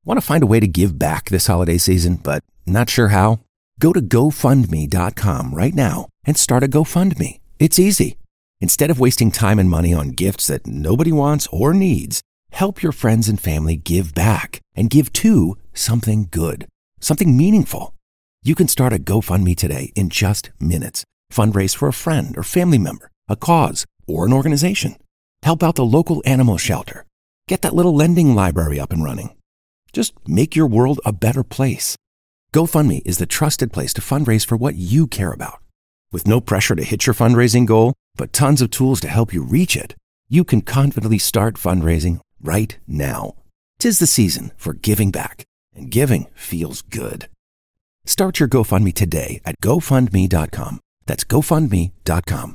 Want to find a way to give back this holiday season, but not sure how? Go to GoFundMe.com right now and start a GoFundMe. It's easy. Instead of wasting time and money on gifts that nobody wants or needs, help your friends and family give back and give to something good, something meaningful. You can start a GoFundMe today in just minutes. Fundraise for a friend or family member, a cause, or an organization. Help out the local animal shelter. Get that little lending library up and running. Just make your world a better place. GoFundMe is the trusted place to fundraise for what you care about. With no pressure to hit your fundraising goal, but tons of tools to help you reach it, you can confidently start fundraising right now. 'Tis the season for giving back, and giving feels good. Start your GoFundMe today at GoFundMe.com. That's GoFundMe.com.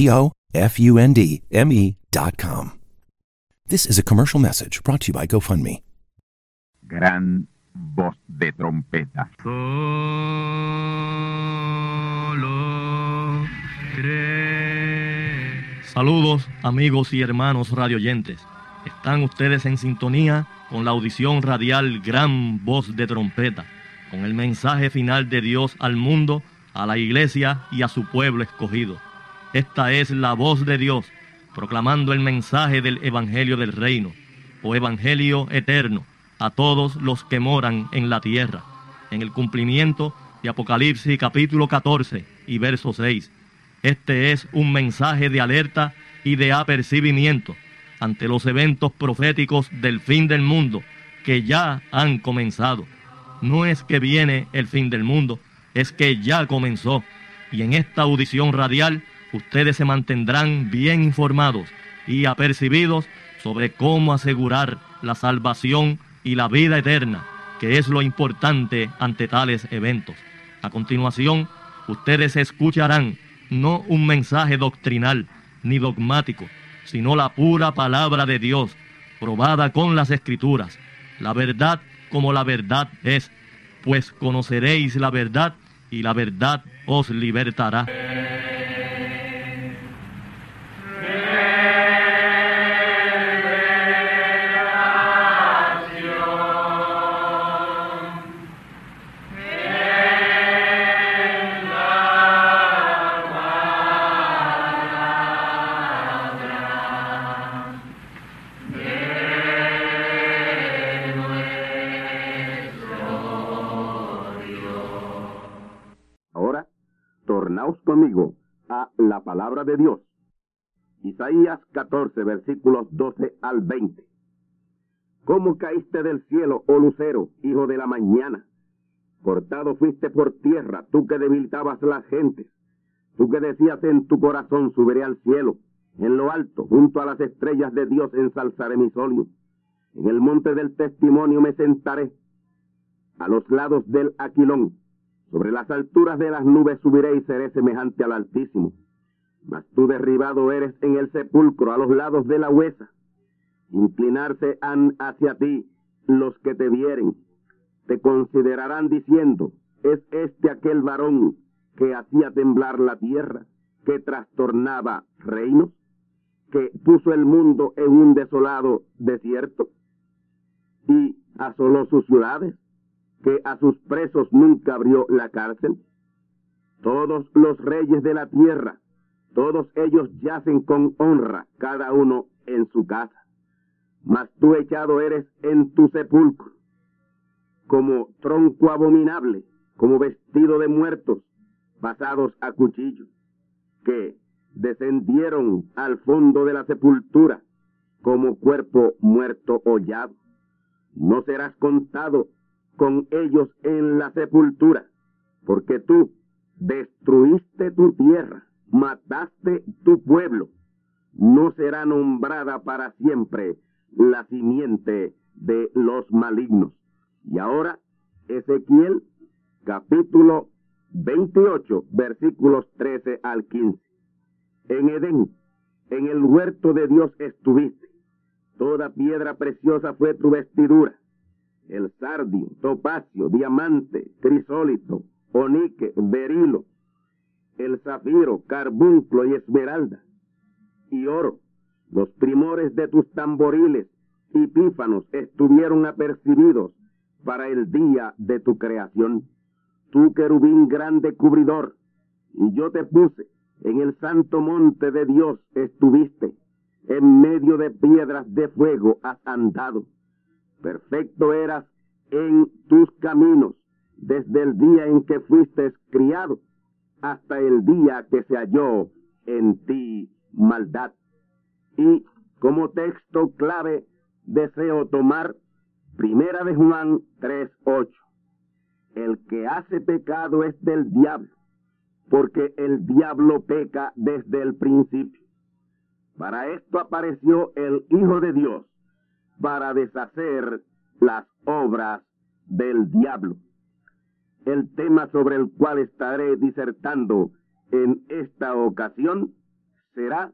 GoFundMe.com. This is a commercial message brought to you by GoFundMe. Gran voz de trompeta. Solo cree. Saludos, amigos y hermanos radioyentes. Están ustedes en sintonía con la audición radial Gran Voz de Trompeta, con el mensaje final de Dios al mundo, a la iglesia y a su pueblo escogido. Esta es la voz de Dios, proclamando el mensaje del Evangelio del Reino, o Evangelio eterno, a todos los que moran en la tierra, en el cumplimiento de Apocalipsis capítulo 14 y verso 6. Este es un mensaje de alerta y de apercibimiento ante los eventos proféticos del fin del mundo que ya han comenzado. No es que viene el fin del mundo, es que ya comenzó. Y en esta audición radial, ustedes se mantendrán bien informados y apercibidos sobre cómo asegurar la salvación y la vida eterna, que es lo importante ante tales eventos. A continuación, ustedes escucharán no un mensaje doctrinal ni dogmático, sino la pura palabra de Dios, probada con las Escrituras, la verdad como la verdad es, pues conoceréis la verdad y la verdad os libertará. Tornaos conmigo a la palabra de Dios. Isaías 14, versículos 12 al 20. ¿Cómo caíste del cielo, oh lucero, hijo de la mañana? Cortado fuiste por tierra, tú que debilitabas las gentes. Tú que decías en tu corazón, subiré al cielo. En lo alto, junto a las estrellas de Dios, ensalzaré mi solio. En el monte del testimonio me sentaré, a los lados del Aquilón. Sobre las alturas de las nubes subiré y seré semejante al Altísimo. Mas tú derribado eres en el sepulcro, a los lados de la huesa. Inclinarse han hacia ti los que te vieren. Te considerarán diciendo, ¿es este aquel varón que hacía temblar la tierra, que trastornaba reinos, que puso el mundo en un desolado desierto y asoló sus ciudades, que a sus presos nunca abrió la cárcel? Todos los reyes de la tierra, todos ellos yacen con honra, cada uno en su casa. Mas tú echado eres en tu sepulcro, como tronco abominable, como vestido de muertos, pasados a cuchillo, que descendieron al fondo de la sepultura, como cuerpo muerto hollado. No serás contado con ellos en la sepultura, porque tú destruiste tu tierra, mataste tu pueblo. No será nombrada para siempre la simiente de los malignos. Y ahora, Ezequiel, capítulo 28, versículos 13 al 15. En Edén, en el huerto de Dios estuviste. Toda piedra preciosa fue tu vestidura. El sardio, topacio, diamante, crisólito, onique, berilo, el zafiro, carbunclo y esmeralda, y oro. Los primores de tus tamboriles y pífanos estuvieron apercibidos para el día de tu creación. Tú, querubín grande cubridor, y yo te puse en el santo monte de Dios estuviste, en medio de piedras de fuego has andado. Perfecto eras en tus caminos, desde el día en que fuiste criado, hasta el día que se halló en ti maldad. Y como texto clave deseo tomar Primera de Juan 3:8. El que hace pecado es del diablo, porque el diablo peca desde el principio. Para esto apareció el Hijo de Dios, para deshacer las obras del diablo. El tema sobre el cual estaré disertando en esta ocasión será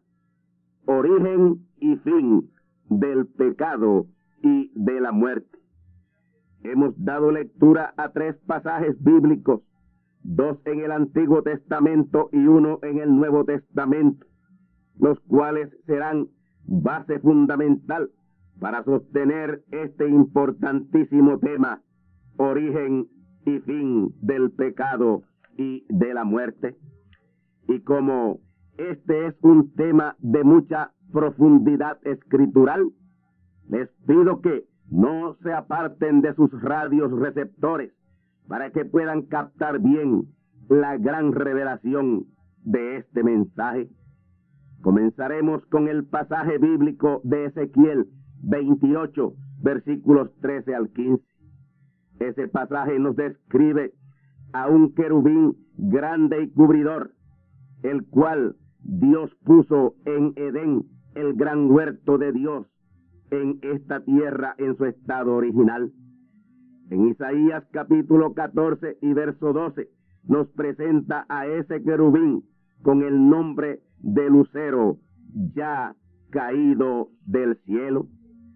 origen y fin del pecado y de la muerte. Hemos dado lectura a 3 pasajes bíblicos, 2 en el Antiguo Testamento y 1 en el Nuevo Testamento, los cuales serán base fundamental para sostener este importantísimo tema, origen y fin del pecado y de la muerte. Y como este es un tema de mucha profundidad escritural, les pido que no se aparten de sus radios receptores para que puedan captar bien la gran revelación de este mensaje. Comenzaremos con el pasaje bíblico de Ezequiel 28, versículos 13 al 15. Ese pasaje nos describe a un querubín grande y cubridor, el cual Dios puso en Edén, el gran huerto de Dios, en esta tierra en su estado original. En Isaías capítulo 14 y verso 12 nos presenta a ese querubín con el nombre de lucero ya caído del cielo.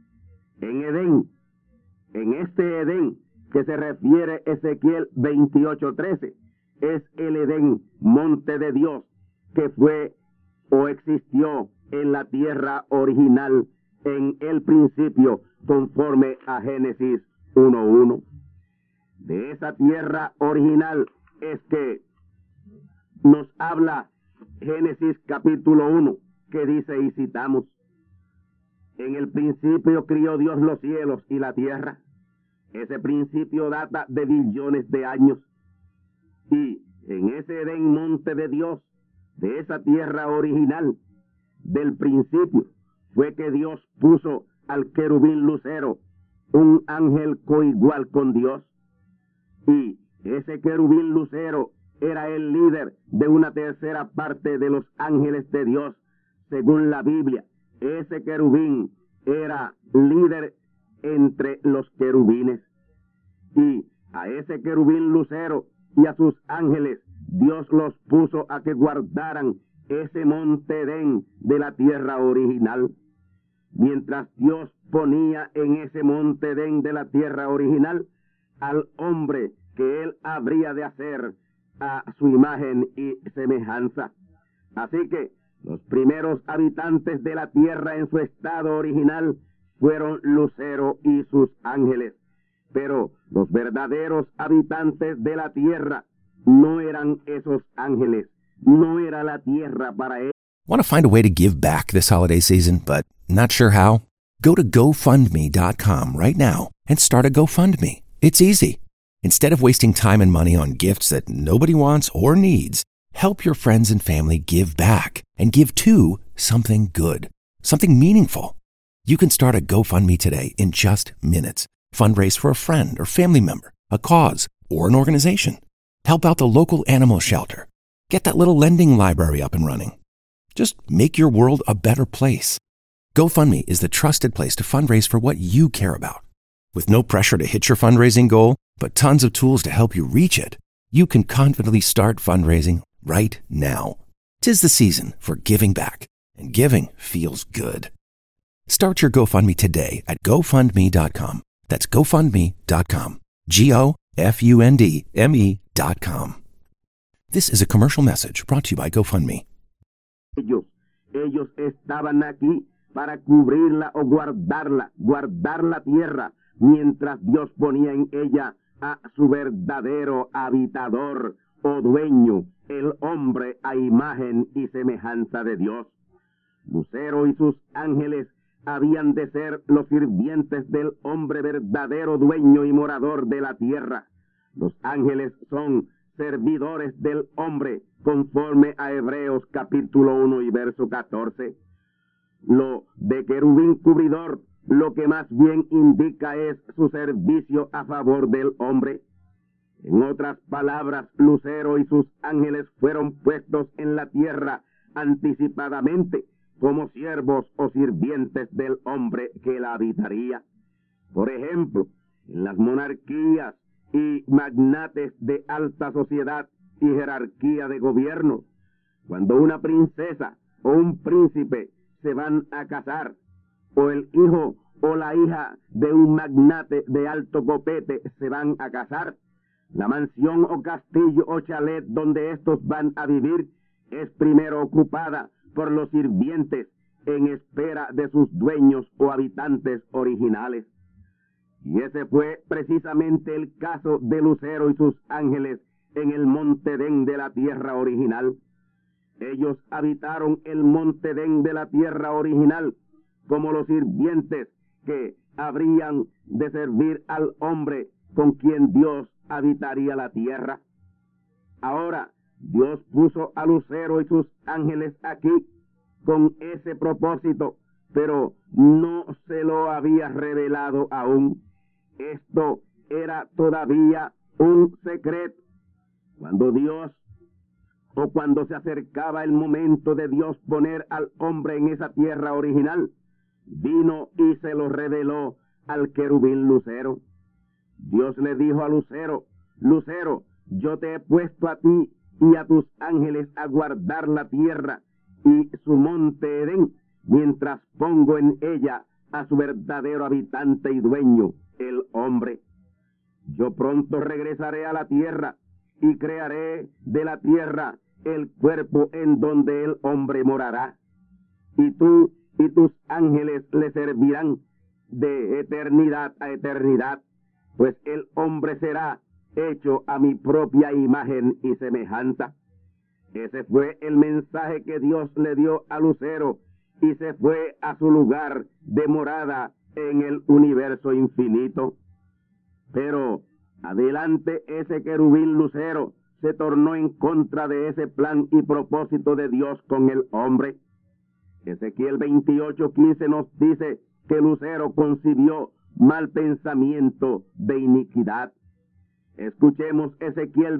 En Edén, en este Edén que se refiere Ezequiel 28:13, es el Edén, monte de Dios, que fue o existió en la tierra original en el principio, conforme a Génesis 1:1. De esa tierra original es que nos habla Génesis capítulo 1, que dice, y citamos: en el principio crió Dios los cielos y la tierra. Ese principio data de billones de años. Y en ese Edén, monte de Dios, de esa tierra original, del principio, fue que Dios puso al querubín lucero, un ángel coigual con Dios. Y ese querubín lucero era el líder de una tercera parte de los ángeles de Dios. Según la Biblia, ese querubín era líder entre los querubines. Y a ese querubín lucero y a sus ángeles, Dios los puso a que guardaran ese monte Edén de la tierra original. Mientras Dios ponía en ese monte Edén de la tierra original al hombre que él habría de hacer a su imagen y semejanza. Así que los primeros habitantes de la tierra en su estado original fueron Lucero y sus ángeles. Pero los verdaderos habitantes de la tierra no eran esos ángeles. No era la tierra para ellos. Want to find a way to give back this holiday season, but not sure how? Go to GoFundMe.com right now and start a GoFundMe. It's easy. Instead of wasting time and money on gifts that nobody wants or needs, help your friends and family give back and give to something good, something meaningful. You can start a GoFundMe today in just minutes. Fundraise for a friend or family member, a cause, or an organization. Help out the local animal shelter. Get that little lending library up and running. Just make your world a better place. GoFundMe is the trusted place to fundraise for what you care about. With no pressure to hit your fundraising goal, but tons of tools to help you reach it, you can confidently start fundraising right now. 'Tis the season for giving back, and giving feels good. Start your GoFundMe today at GoFundMe.com. That's GoFundMe.com. GoFundMe.com. This is a commercial message brought to you by GoFundMe. Ellos estaban aquí para cubrirla o guardar la tierra, mientras Dios ponía en ella a su verdadero habitador o dueño, el hombre a imagen y semejanza de Dios. Lucero y sus ángeles habían de ser los sirvientes del hombre verdadero dueño y morador de la tierra. Los ángeles son servidores del hombre, conforme a Hebreos capítulo 1 y verso 14. Lo de querubín cubridor, lo que más bien indica es su servicio a favor del hombre. En otras palabras, Lucero y sus ángeles fueron puestos en la tierra anticipadamente como siervos o sirvientes del hombre que la habitaría. Por ejemplo, en las monarquías y magnates de alta sociedad y jerarquía de gobierno, cuando una princesa o un príncipe se van a casar, o el hijo o la hija de un magnate de alto copete se van a casar, la mansión o castillo o chalet donde estos van a vivir es primero ocupada por los sirvientes en espera de sus dueños o habitantes originales. Y ese fue precisamente el caso de Lucero y sus ángeles en el monte Edén de la tierra original. Ellos habitaron el monte Edén de la tierra original como los sirvientes que habrían de servir al hombre con quien Dios habitaría la tierra. Ahora, Dios puso a Lucero y sus ángeles aquí con ese propósito, pero no se lo había revelado aún. Esto era todavía un secreto. Cuando se acercaba el momento de Dios poner al hombre en esa tierra original, vino y se lo reveló al querubín Lucero. Dios le dijo a Lucero: Lucero, yo te he puesto a ti y a tus ángeles a guardar la tierra y su monte Edén, mientras pongo en ella a su verdadero habitante y dueño, el hombre. Yo pronto regresaré a la tierra y crearé de la tierra el cuerpo en donde el hombre morará. Y tú y tus ángeles le servirán de eternidad a eternidad, pues el hombre será hecho a mi propia imagen y semejanza. Ese fue el mensaje que Dios le dio a Lucero y se fue a su lugar de morada en el universo infinito. Pero adelante ese querubín Lucero se tornó en contra de ese plan y propósito de Dios con el hombre. Ezequiel 28:15 nos dice que Lucero concibió mal pensamiento de iniquidad. Escuchemos Ezequiel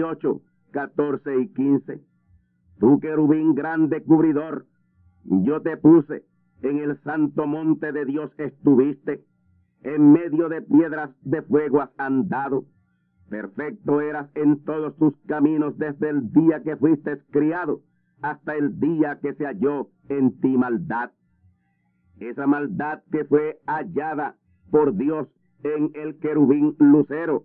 28:14 y 15. Tú, querubín grande cubridor, y yo te puse, en el santo monte de Dios estuviste, en medio de piedras de fuego has andado. Perfecto eras en todos tus caminos desde el día que fuiste criado hasta el día que se halló en ti maldad. Esa maldad que fue hallada por Dios en el querubín Lucero,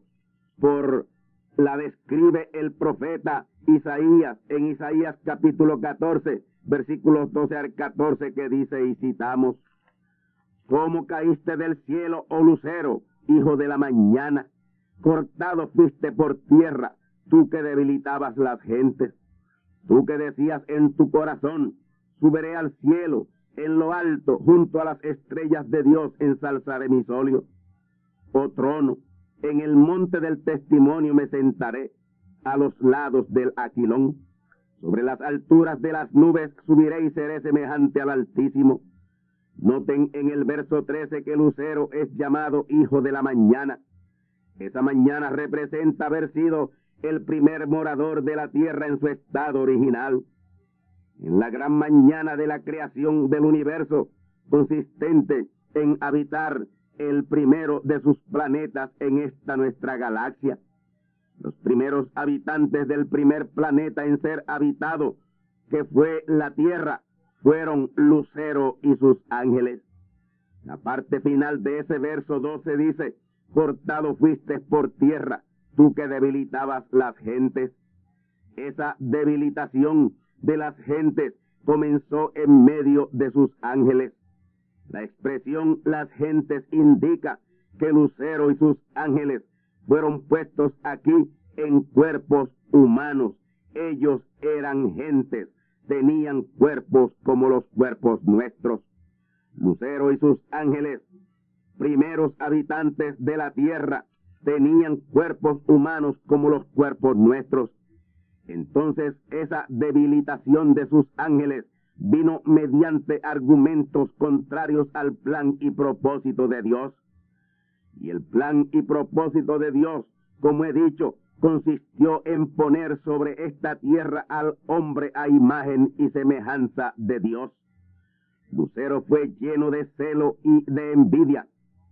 la describe el profeta Isaías en Isaías capítulo 14, versículos 12 al 14, que dice, y citamos: ¿Cómo caíste del cielo, oh Lucero, hijo de la mañana? Cortado fuiste por tierra, tú que debilitabas las gentes. Tú que decías en tu corazón: subiré al cielo, en lo alto, junto a las estrellas de Dios, ensalzaré mi solio. Oh trono, en el monte del testimonio me sentaré, a los lados del Aquilón. Sobre las alturas de las nubes subiré y seré semejante al Altísimo. Noten en el verso 13 que Lucero es llamado hijo de la mañana. Esa mañana representa haber sido el primer morador de la tierra en su estado original. En la gran mañana de la creación del universo, consistente en habitar el primero de sus planetas en esta nuestra galaxia. Los primeros habitantes del primer planeta en ser habitado, que fue la Tierra, fueron Lucero y sus ángeles. La parte final de ese verso 12 dice: cortado fuiste por tierra, tú que debilitabas las gentes. Esa debilitación de las gentes comenzó en medio de sus ángeles. La expresión las gentes indica que Lucero y sus ángeles fueron puestos aquí en cuerpos humanos. Ellos eran gentes, tenían cuerpos como los cuerpos nuestros. Lucero y sus ángeles, primeros habitantes de la tierra, tenían cuerpos humanos como los cuerpos nuestros. Entonces esa debilitación de sus ángeles vino mediante argumentos contrarios al plan y propósito de Dios. Y el plan y propósito de Dios, como he dicho, consistió en poner sobre esta tierra al hombre a imagen y semejanza de Dios. Lucero fue lleno de celo y de envidia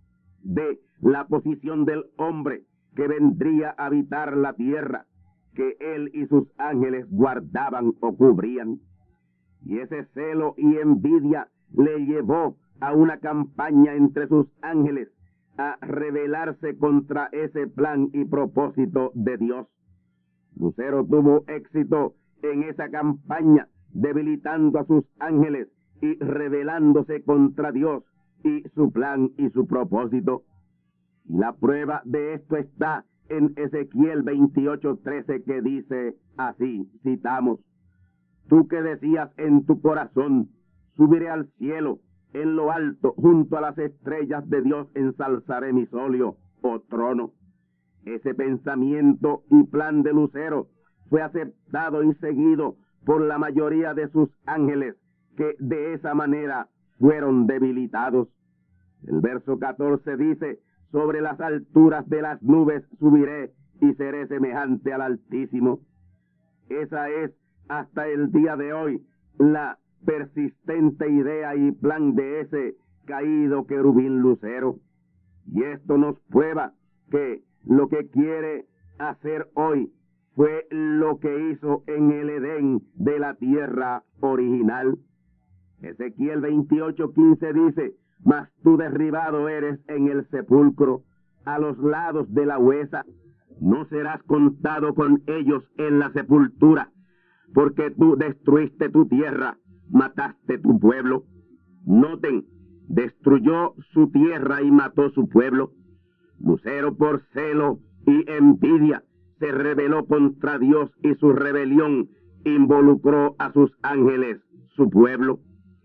de la posición del hombre que vendría a habitar la tierra, que él y sus ángeles guardaban o cubrían. Y ese celo y envidia le llevó a una campaña entre sus ángeles a rebelarse contra ese plan y propósito de Dios. Lucero tuvo éxito en esa campaña, debilitando a sus ángeles y rebelándose contra Dios y su plan y su propósito. La prueba de esto está en Ezequiel 28:13, que dice así, citamos: Tú que decías en tu corazón, subiré al cielo, en lo alto, junto a las estrellas de Dios, ensalzaré mi solio o trono. Ese pensamiento y plan de Lucero fue aceptado y seguido por la mayoría de sus ángeles, que de esa manera fueron debilitados. El verso 14 dice: Sobre las alturas de las nubes subiré y seré semejante al Altísimo. Esa es hasta el día de hoy la persistente idea y plan de ese caído querubín Lucero. Y esto nos prueba que lo que quiere hacer hoy fue lo que hizo en el Edén de la tierra original. Ezequiel 28:15 dice: Mas tú derribado eres en el sepulcro, a los lados de la huesa. No serás contado con ellos en la sepultura, porque tú destruiste tu tierra, mataste tu pueblo. Noten, destruyó su tierra y mató su pueblo. Lucero, por celo y envidia, se rebeló contra Dios, y su rebelión involucró a sus ángeles, su pueblo.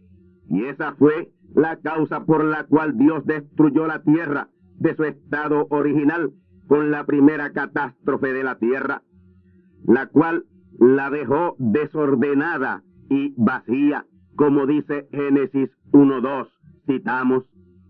Y esa fue la causa por la cual Dios destruyó la tierra de su estado original con la primera catástrofe de la tierra, la cual la dejó desordenada y vacía, como dice Génesis 1:2, citamos: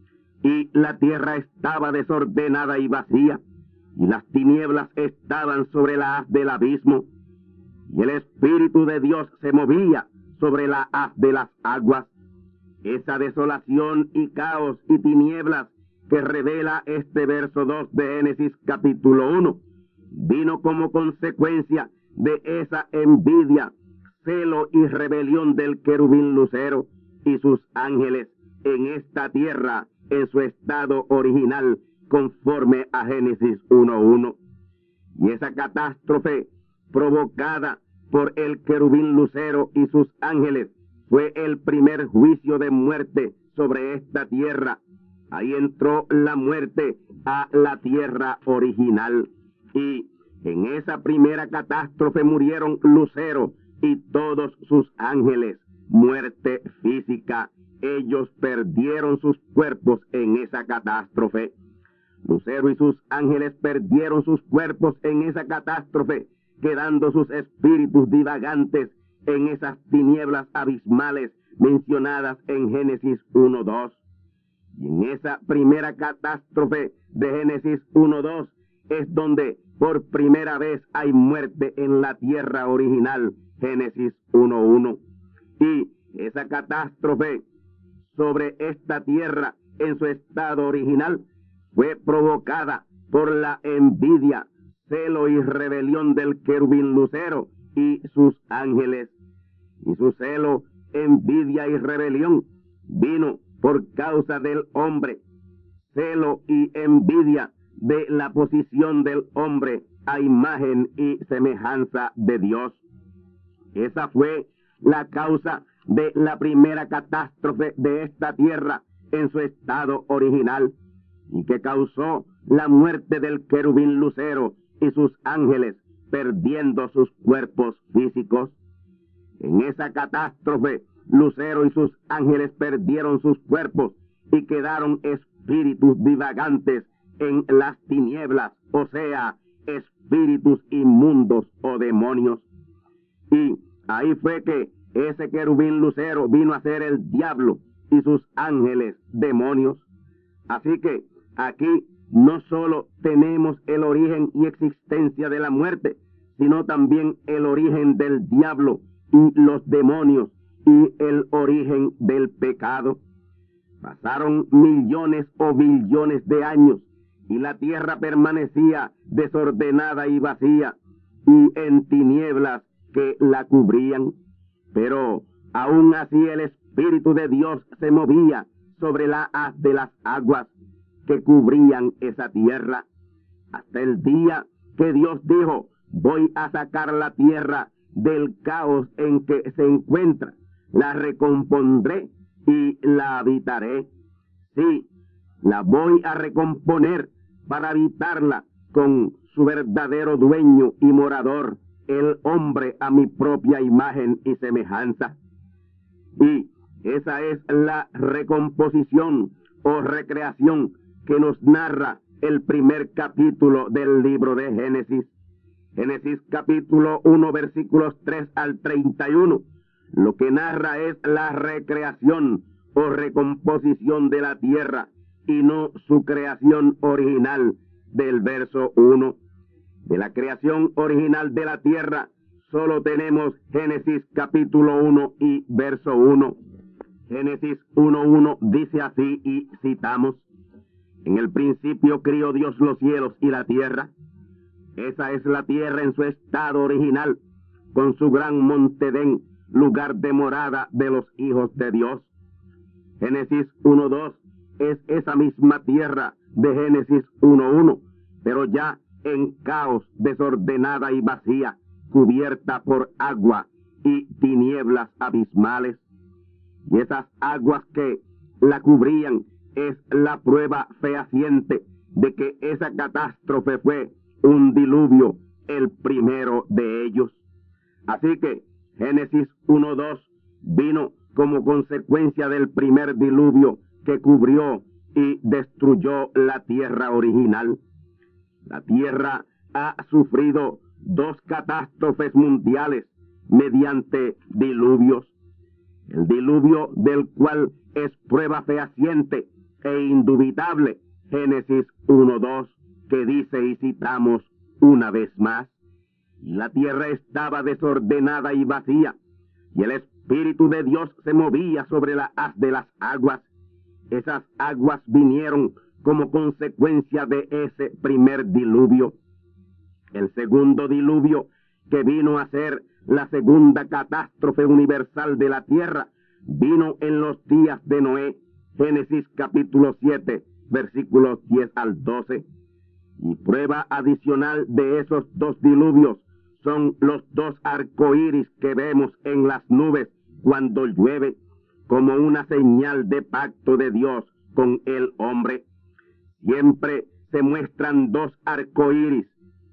Y la tierra estaba desordenada y vacía, y las tinieblas estaban sobre la haz del abismo, y el Espíritu de Dios se movía sobre la haz de las aguas. Esa desolación y caos y tinieblas que revela este verso 2 de Génesis capítulo 1, vino como consecuencia de esa envidia, celo y rebelión del querubín Lucero y sus ángeles en esta tierra en su estado original, conforme a Génesis 1:1. Y esa catástrofe provocada por el querubín Lucero y sus ángeles fue el primer juicio de muerte sobre esta tierra. Ahí entró la muerte a la tierra original. Y en esa primera catástrofe murieron Lucero y todos sus ángeles. Muerte física. Ellos perdieron sus cuerpos en esa catástrofe. Lucero y sus ángeles perdieron sus cuerpos en esa catástrofe, quedando sus espíritus divagantes en esas tinieblas abismales mencionadas en Génesis 1:2. Y en esa primera catástrofe de Génesis 1:2 es donde por primera vez hay muerte en la tierra original, Génesis 1:1. Y esa catástrofe sobre esta tierra en su estado original fue provocada por la envidia, celo y rebelión del querubín Lucero y sus ángeles. Y su celo, envidia y rebelión vino por causa del hombre, celo y envidia de la posición del hombre a imagen y semejanza de Dios. Esa fue la causa de la primera catástrofe de esta tierra en su estado original. y que causó la muerte del querubín Lucero y sus ángeles, perdiendo sus cuerpos físicos. En esa catástrofe, Lucero y sus ángeles perdieron sus cuerpos y quedaron espíritus divagantes en las tinieblas, o sea, espíritus inmundos o demonios. Y ahí fue que ese querubín Lucero vino a ser el diablo y sus ángeles demonios. Así que aquí no solo tenemos el origen y existencia de la muerte, sino también el origen del diablo y los demonios y el origen del pecado. Pasaron millones o billones de años y la tierra permanecía desordenada y vacía y en tinieblas que la cubrían. Pero aún así el Espíritu de Dios se movía sobre la haz de las aguas que cubrían esa tierra, hasta el día que Dios dijo: voy a sacar la tierra del caos en que se encuentra, la recompondré y la habitaré. Sí, la voy a recomponer para habitarla con su verdadero dueño y morador, el hombre a mi propia imagen y semejanza. Y esa es la recomposición o recreación que nos narra el primer capítulo del libro de Génesis. Génesis capítulo 1, versículos 3 al 31. Lo que narra es la recreación o recomposición de la tierra y no su creación original del verso 1. De la creación original de la tierra solo tenemos Génesis capítulo 1 y verso 1. Génesis 1:1 dice así, y citamos: en el principio crió Dios los cielos y la tierra. Esa es la tierra en su estado original, con su gran monte Edén, lugar de morada de los hijos de Dios. Génesis 1:2 es esa misma tierra de Génesis 1:1, pero ya en caos, desordenada y vacía, cubierta por agua y tinieblas abismales. Y esas aguas que la cubrían es la prueba fehaciente de que esa catástrofe fue un diluvio, el primero de ellos. Así que Génesis 1:2 vino como consecuencia del primer diluvio que cubrió y destruyó la tierra original. La tierra ha sufrido dos catástrofes mundiales mediante diluvios. El diluvio del cual es prueba fehaciente e indubitable Génesis 1:2, que dice, y citamos una vez más: y la tierra estaba desordenada y vacía, y el Espíritu de Dios se movía sobre la haz de las aguas. Esas aguas vinieron como consecuencia de ese primer diluvio. El segundo diluvio, que vino a ser la segunda catástrofe universal de la tierra, vino en los días de Noé. Génesis capítulo 7, versículos 10 al 12. Y prueba adicional de esos dos diluvios son los dos arcoíris que vemos en las nubes cuando llueve, como una señal de pacto de Dios con el hombre. Siempre se muestran dos arcoíris,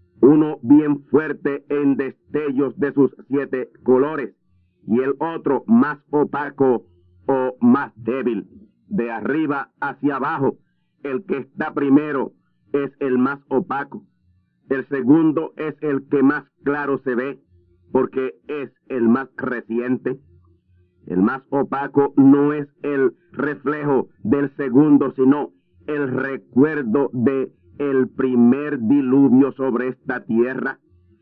uno bien fuerte en destellos de sus 7 colores, y el otro más opaco o más débil. De arriba hacia abajo, el que está primero es el más opaco. El segundo es el que más claro se ve, porque es el más reciente. El más opaco no es el reflejo del segundo, sino el recuerdo de el primer diluvio sobre esta tierra.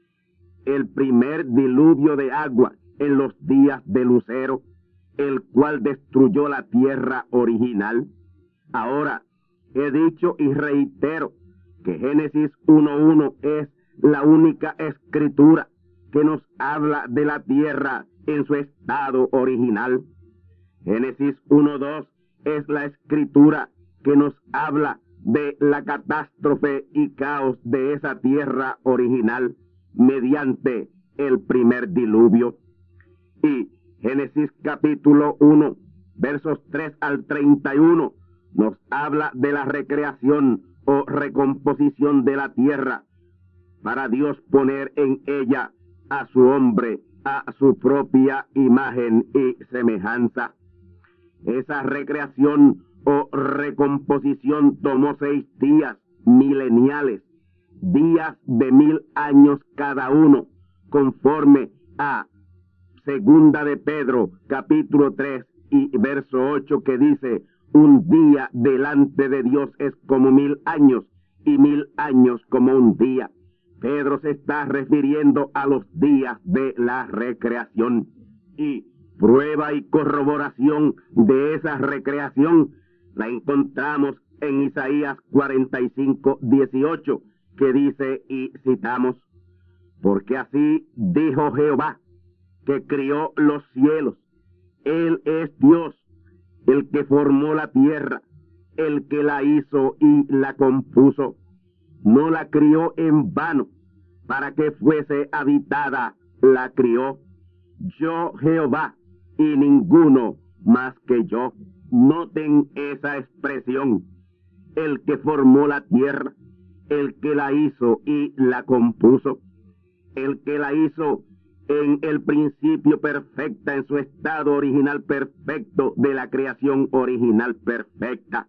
El primer diluvio de agua en los días de Lucero, el cual destruyó la tierra original. Ahora, he dicho y reitero que Génesis 1:1 es la única escritura que nos habla de la tierra en su estado original. Génesis 1:2 es la escritura que nos habla de la catástrofe y caos de esa tierra original mediante el primer diluvio. Y Génesis capítulo 1, versos 3 al 31, nos habla de la recreación o recomposición de la tierra, para Dios poner en ella a su hombre, a su propia imagen y semejanza. Esa recreación o recomposición tomó 6 días mileniales, días de 1000 años cada uno, conforme a Segunda de Pedro, capítulo 3 y verso 8, que dice: un día delante de Dios es como 1000 años, y 1000 años como un día. Pedro se está refiriendo a los días de la recreación, y prueba y corroboración de esa recreación la encontramos en Isaías 45:18, que dice, y citamos: porque así dijo Jehová, que crió los cielos. Él es Dios, el que formó la tierra, el que la hizo y la compuso. No la crió en vano, para que fuese habitada, la crió. Yo, Jehová, y ninguno más que yo. Noten esa expresión: el que formó la tierra, el que la hizo y la compuso. El que la hizo en el principio perfecta, en su estado original perfecto de la creación original perfecta.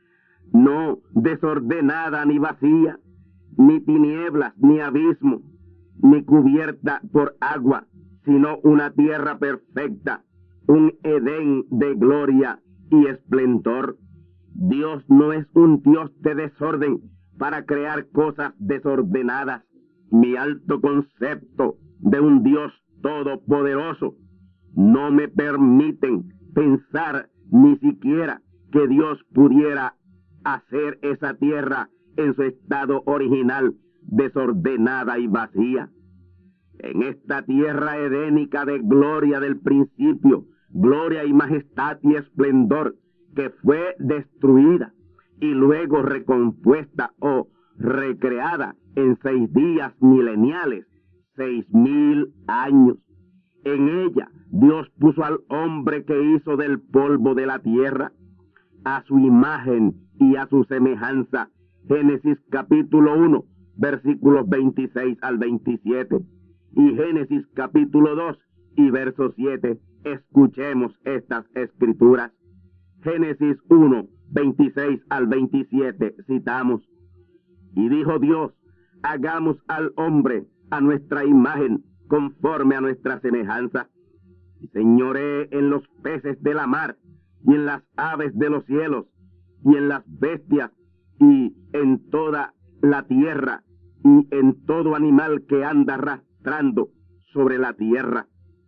No desordenada ni vacía, ni tinieblas, ni abismo, ni cubierta por agua, sino una tierra perfecta, un Edén de gloria y esplendor. Dios no es un Dios de desorden para crear cosas desordenadas. Mi alto concepto de un Dios todopoderoso no me permiten pensar ni siquiera que Dios pudiera hacer esa tierra en su estado original, desordenada y vacía. En esta tierra edénica de gloria del principio, gloria y majestad y esplendor, que fue destruida y luego recompuesta o recreada en 6 días mileniales, 6000 años. En ella Dios puso al hombre que hizo del polvo de la tierra, a su imagen y a su semejanza. Génesis capítulo 1, versículos 26 al 27. Y Génesis capítulo 2 y verso 7. Escuchemos estas escrituras. Génesis 1, 26 al 27, citamos: y dijo Dios, hagamos al hombre a nuestra imagen, conforme a nuestra semejanza, y señoree en los peces de la mar, y en las aves de los cielos, y en las bestias, y en toda la tierra, y en todo animal que anda arrastrando sobre la tierra.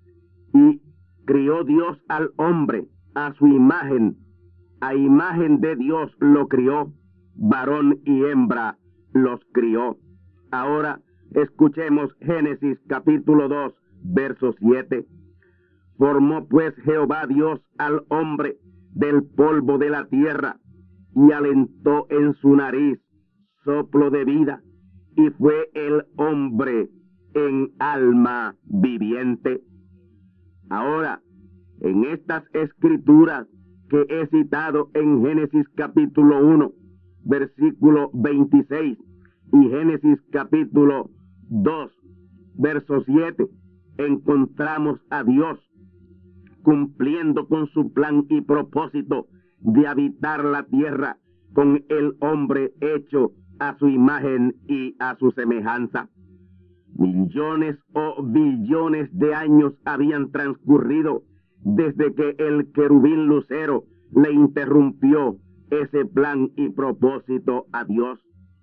Y crió Dios al hombre a su imagen, a imagen de Dios lo crió, varón y hembra los crió. Ahora escuchemos Génesis capítulo 2, verso 7. Formó pues Jehová Dios al hombre del polvo de la tierra, y alentó en su nariz soplo de vida, y fue el hombre en alma viviente. Ahora, en estas escrituras que he citado en Génesis capítulo 1, versículo 26, y Génesis capítulo 2, verso 7, encontramos a Dios cumpliendo con su plan y propósito de habitar la tierra con el hombre hecho a su imagen y a su semejanza. Millones o billones de años habían transcurrido desde que el querubín lucero le interrumpió ese plan y propósito a Dios.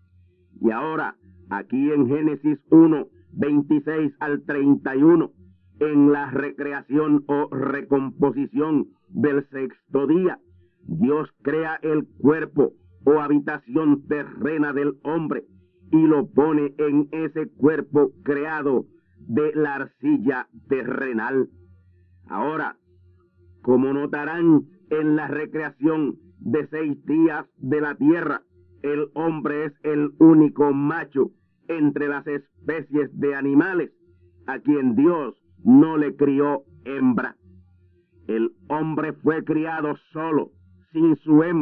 Y ahora, aquí en Génesis 1, 26 al 31, en la recreación o recomposición del 6º día, Dios crea el cuerpo o habitación terrena del hombre y lo pone en ese cuerpo creado de la arcilla terrenal. Ahora, como notarán en la recreación de 6 días de la tierra, el hombre es el único macho entre las especies de animales a quien Dios no le crió hembra. El hombre fue criado solo, sin su hembra,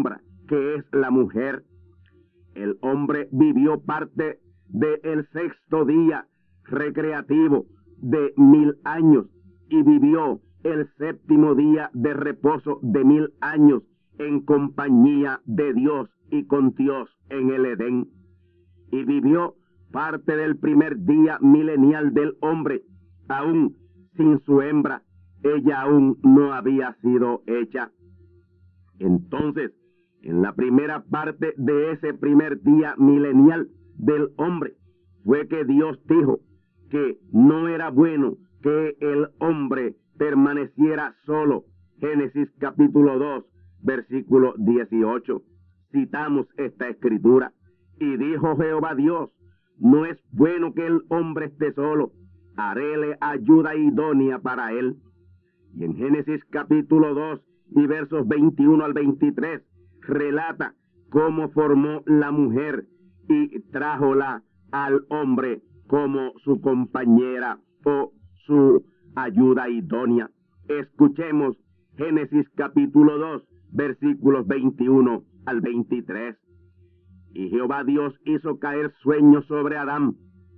que es la mujer. El hombre vivió parte del sexto día recreativo de 1000 años y vivió el séptimo día de reposo de 1000 años en compañía de Dios y con Dios en el Edén. Y vivió parte del primer día milenial del hombre, aún sin su hembra. Ella aún no había sido hecha. Entonces, en la primera parte de ese primer día milenial del hombre, fue que Dios dijo que no era bueno que el hombre permaneciera solo. Génesis capítulo 2, versículo 18. Citamos esta escritura. Y dijo Jehová Dios, no es bueno que el hombre esté solo, haréle ayuda idónea para él. Y en Génesis capítulo 2 y versos 21 al 23, relata cómo formó la mujer y trájola al hombre como su compañera o su ayuda idónea. Escuchemos Génesis capítulo 2, versículos 21 al 23. Y Jehová Dios hizo caer sueño sobre Adán,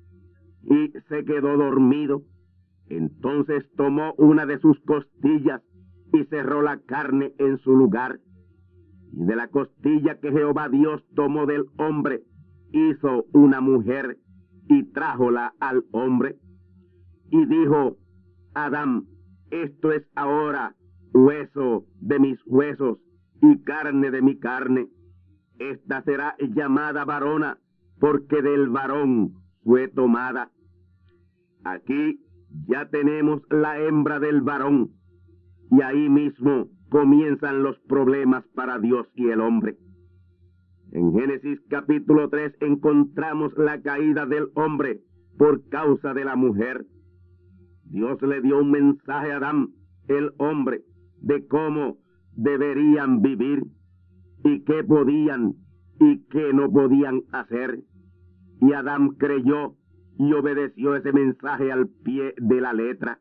y se quedó dormido. Entonces tomó una de sus costillas y cerró la carne en su lugar. Y de la costilla que Jehová Dios tomó del hombre, hizo una mujer y trájola al hombre. Y dijo Adán, esto es ahora hueso de mis huesos y carne de mi carne. Esta será llamada varona, porque del varón fue tomada. Aquí ya tenemos la hembra del varón, y ahí mismo comienzan los problemas para Dios y el hombre. En Génesis capítulo 3 encontramos la caída del hombre por causa de la mujer. Dios le dio un mensaje a Adán, el hombre, de cómo deberían vivir y qué podían y qué no podían hacer. Y Adán creyó y obedeció ese mensaje al pie de la letra.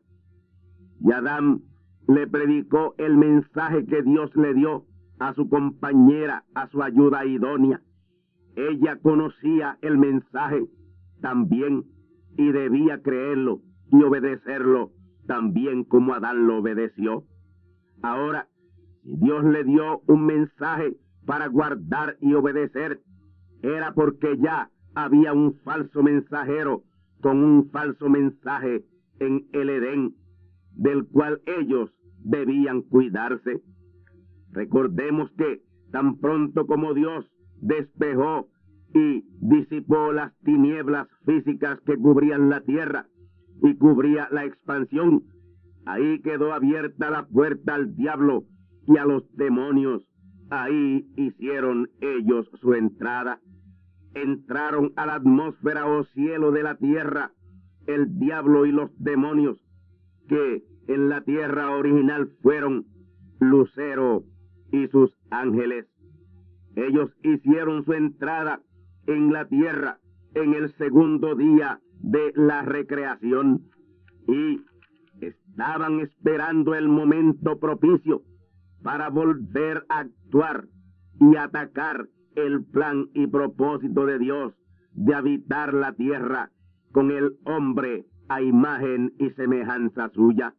Y Adán le predicó el mensaje que Dios le dio a su compañera, a su ayuda idónea. Ella conocía el mensaje también y debía creerlo y obedecerlo también como Adán lo obedeció. Ahora, si Dios le dio un mensaje para guardar y obedecer, era porque ya había un falso mensajero con un falso mensaje en el Edén, del cual ellos debían cuidarse. Recordemos que tan pronto como Dios despejó y disipó las tinieblas físicas que cubrían la tierra y cubría la expansión, ahí quedó abierta la puerta al diablo y a los demonios. Ahí hicieron ellos su entrada. Entraron a la atmósfera o cielo de la tierra el diablo y los demonios, que en la tierra original fueron Lucero y sus ángeles. Ellos hicieron su entrada en la tierra en el segundo día de la recreación y estaban esperando el momento propicio para volver a actuar y atacar el plan y propósito de Dios de habitar la tierra con el hombre a imagen y semejanza suya.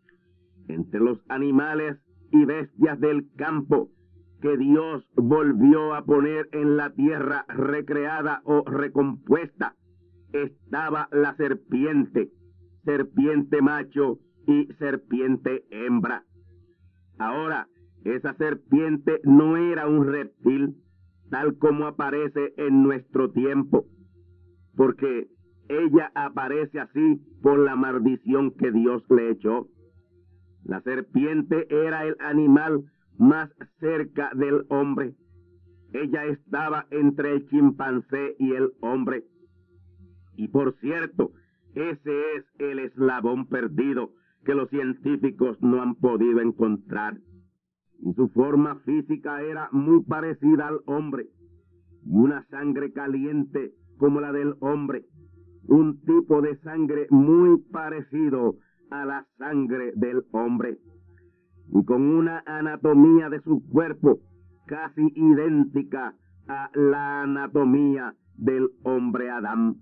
Entre los animales y bestias del campo que Dios volvió a poner en la tierra recreada o recompuesta, estaba la serpiente, serpiente macho y serpiente hembra. Ahora, esa serpiente no era un reptil, tal como aparece en nuestro tiempo, porque ella aparece así por la maldición que Dios le echó. La serpiente era el animal más cerca del hombre. Ella estaba entre el chimpancé y el hombre. Y por cierto, ese es el eslabón perdido que los científicos no han podido encontrar. Y su forma física era muy parecida al hombre, y una sangre caliente como la del hombre, un tipo de sangre muy parecido a la sangre del hombre, y con una anatomía de su cuerpo casi idéntica a la anatomía del hombre Adán,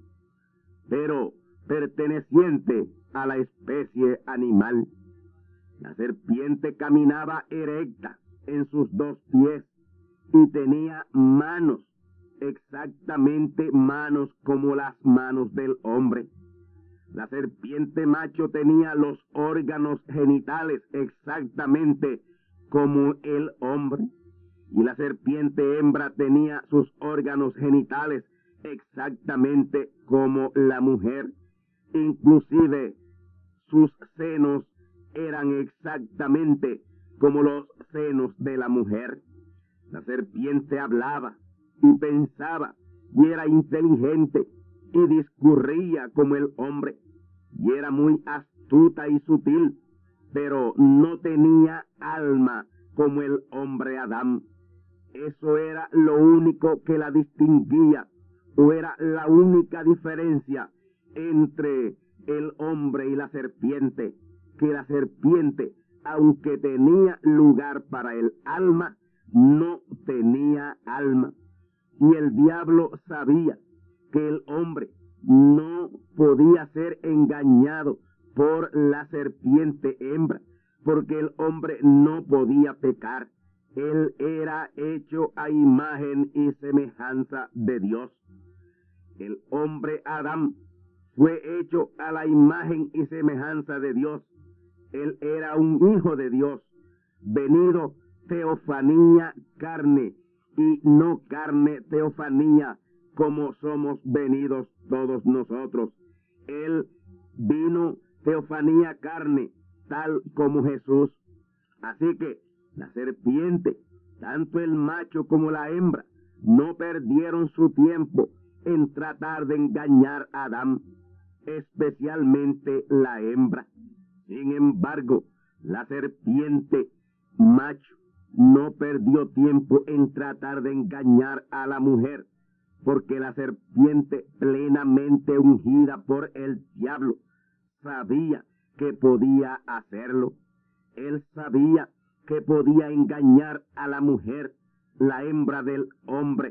pero perteneciente a la especie animal. La serpiente caminaba erecta en sus dos pies y tenía manos, exactamente manos como las manos del hombre. La serpiente macho tenía los órganos genitales exactamente como el hombre, y la serpiente hembra tenía sus órganos genitales exactamente como la mujer. Inclusive sus senos eran exactamente como los senos de la mujer. La serpiente hablaba y pensaba y era inteligente y discurría como el hombre, y era muy astuta y sutil, pero no tenía alma como el hombre Adán. Eso era lo único que la distinguía, o era la única diferencia entre el hombre y la serpiente, que la serpiente, aunque tenía lugar para el alma, no tenía alma. Y el diablo sabía que el hombre no podía ser engañado por la serpiente hembra, porque el hombre no podía pecar. Él era hecho a imagen y semejanza de Dios. El hombre Adán fue hecho a la imagen y semejanza de Dios. Él era un hijo de Dios, venido teofanía carne, y no carne teofanía, como somos venidos todos nosotros. Él vino teofanía carne, tal como Jesús. Así que la serpiente, tanto el macho como la hembra, no perdieron su tiempo en tratar de engañar a Adán, especialmente la hembra. Sin embargo, la serpiente macho no perdió tiempo en tratar de engañar a la mujer, porque la serpiente, plenamente ungida por el diablo, sabía que podía hacerlo. Él sabía que podía engañar a la mujer, la hembra del hombre,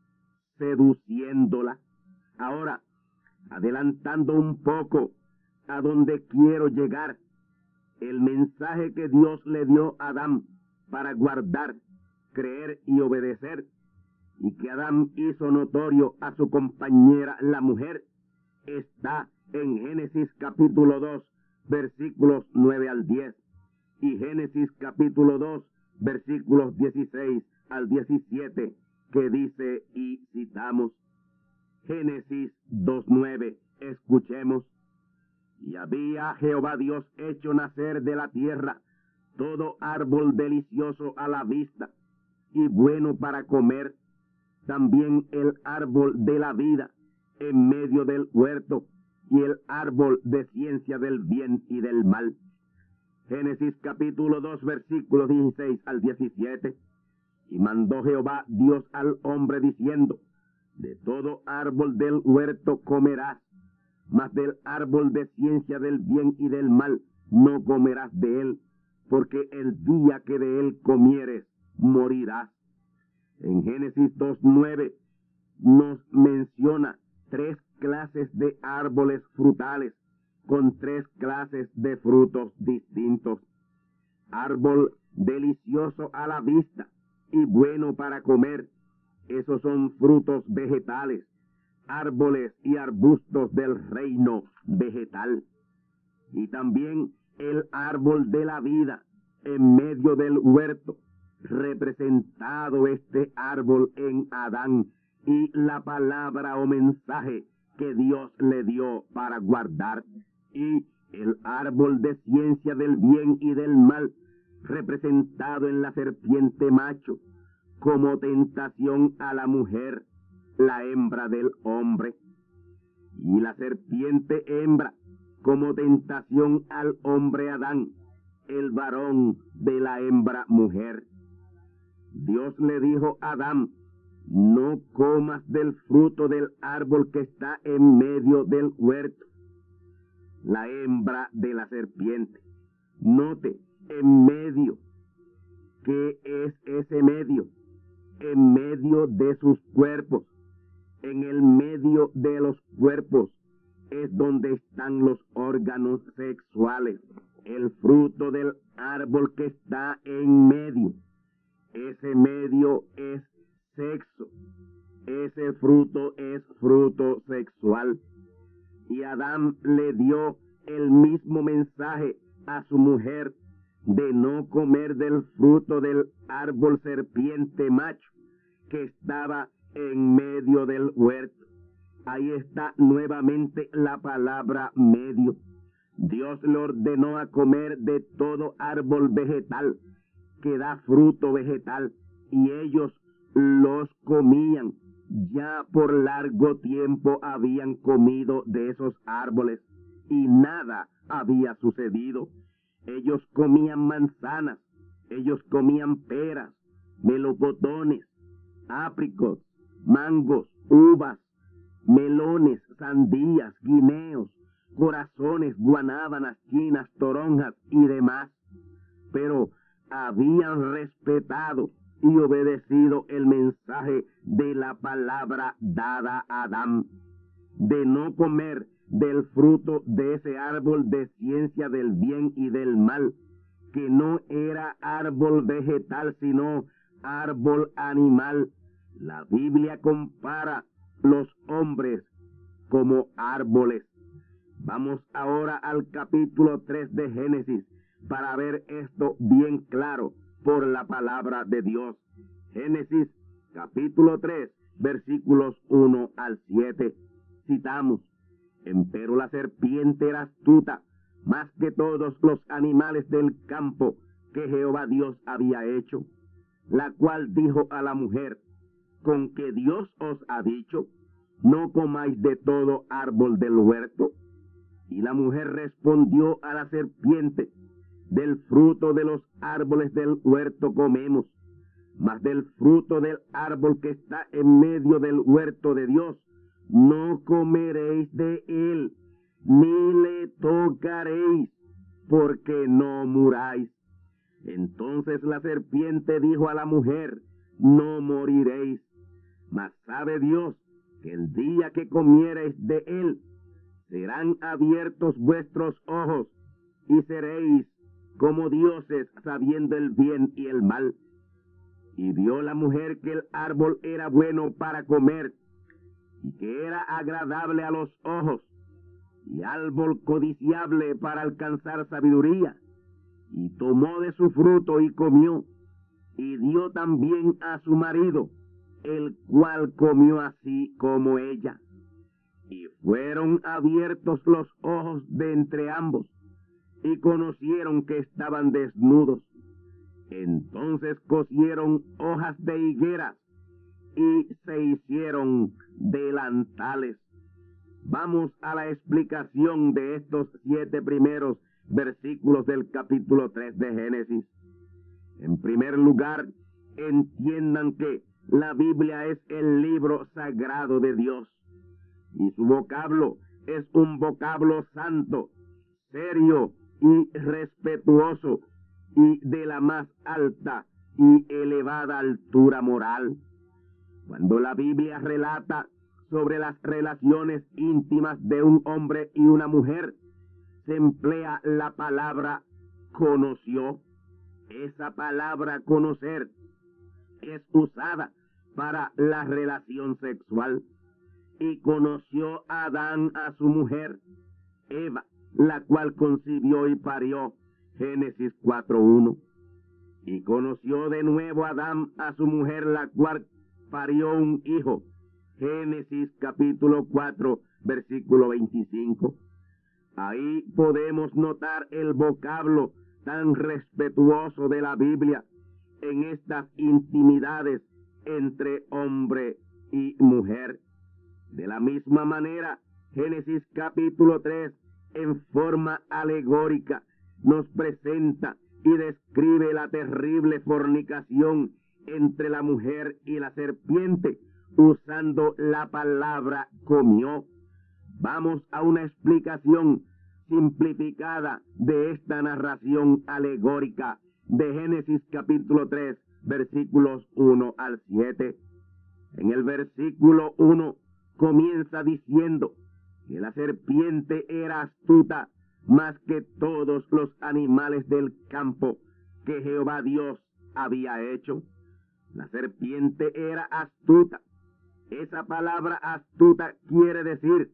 seduciéndola. Ahora, adelantando un poco a donde quiero llegar, el mensaje que Dios le dio a Adán para guardar, creer y obedecer, y que Adán hizo notorio a su compañera la mujer, está en Génesis capítulo 2, versículos 9 al 10, y Génesis capítulo 2, versículos 16 al 17, que dice, y citamos, Génesis 2:9, escuchemos. Y había Jehová Dios hecho nacer de la tierra todo árbol delicioso a la vista y bueno para comer, también el árbol de la vida en medio del huerto y el árbol de ciencia del bien y del mal. Génesis capítulo 2, versículos 16 al 17. Y mandó Jehová Dios al hombre diciendo, de todo árbol del huerto comerás, mas del árbol de ciencia del bien y del mal no comerás de él, porque el día que de él comieres, morirás. En Génesis 2:9 nos menciona 3 clases de árboles frutales con 3 clases de frutos distintos. Árbol delicioso a la vista y bueno para comer, esos son frutos vegetales, árboles y arbustos del reino vegetal. Y también el árbol de la vida en medio del huerto, representado este árbol en Adán y la palabra o mensaje que Dios le dio para guardar, y el árbol de ciencia del bien y del mal, representado en la serpiente macho, como tentación a la mujer, la hembra del hombre, y la serpiente hembra, como tentación al hombre Adán, el varón de la hembra mujer. Dios le dijo a Adán, no comas del fruto del árbol que está en medio del huerto. La hembra de la serpiente. Note, en medio. ¿Qué es ese medio? en medio de sus cuerpos. En el medio de los cuerpos es donde están los órganos sexuales, el fruto del árbol que está en medio. Ese medio es sexo. Ese fruto es fruto sexual. Y Adán le dio el mismo mensaje a su mujer de no comer del fruto del árbol serpiente macho que estaba en medio del huerto. Ahí está nuevamente la palabra medio. Dios le ordenó a comer de todo árbol vegetal que da fruto vegetal, y ellos los comían. Ya por largo tiempo habían comido de esos árboles y nada había sucedido. Ellos comían manzanas, ellos comían peras, melocotones, ápricos, mangos, uvas, melones, sandías, guineos, corazones, guanábanas, chinas, toronjas y demás. Pero habían respetado y obedecido el mensaje de la palabra dada a Adán, de no comer del fruto de ese árbol de ciencia del bien y del mal, que no era árbol vegetal, sino árbol animal. La Biblia compara los hombres como árboles. Vamos ahora al capítulo 3 de Génesis para ver esto bien claro por la palabra de Dios. Génesis capítulo 3, versículos 1 al 7. Citamos: Empero la serpiente era astuta, más que todos los animales del campo que Jehová Dios había hecho, la cual dijo a la mujer: ¿Con que Dios os ha dicho, no comáis de todo árbol del huerto? Y la mujer respondió a la serpiente: Del fruto de los árboles del huerto comemos, mas del fruto del árbol que está en medio del huerto de Dios no comeréis de él, ni le tocaréis, porque no muráis. Entonces la serpiente dijo a la mujer: No moriréis, mas sabe Dios que el día que comiereis de él, serán abiertos vuestros ojos, y seréis como dioses, sabiendo el bien y el mal. Y vio la mujer que el árbol era bueno para comer, y que era agradable a los ojos, y árbol codiciable para alcanzar sabiduría. Y tomó de su fruto y comió, y dio también a su marido, el cual comió así como ella. Y fueron abiertos los ojos de entre ambos, y conocieron que estaban desnudos. Entonces cosieron hojas de higuera y se hicieron delantales. Vamos a la explicación de estos 7 primeros versículos del capítulo 3 de Génesis. En primer lugar, entiendan que la Biblia es el libro sagrado de Dios, y su vocablo es un vocablo santo, serio y respetuoso, y de la más alta y elevada altura moral. Cuando la Biblia relata sobre las relaciones íntimas de un hombre y una mujer, se emplea la palabra conoció. Esa palabra conocer es usada para la relación sexual. Y conoció Adán a su mujer, Eva, la cual concibió y parió. Génesis 4:1. Y conoció de nuevo Adán a su mujer, la cual parió un hijo. Génesis capítulo 4, versículo 25. Ahí podemos notar el vocablo tan respetuoso de la Biblia en estas intimidades entre hombre y mujer. De la misma manera, Génesis capítulo 3, en forma alegórica, nos presenta y describe la terrible fornicación entre la mujer y la serpiente, usando la palabra comió. Vamos a una explicación simplificada de esta narración alegórica de Génesis capítulo 3, versículos 1 al 7. En el versículo 1 comienza diciendo que la serpiente era astuta más que todos los animales del campo que Jehová Dios había hecho. La serpiente era astuta. Esa palabra astuta quiere decir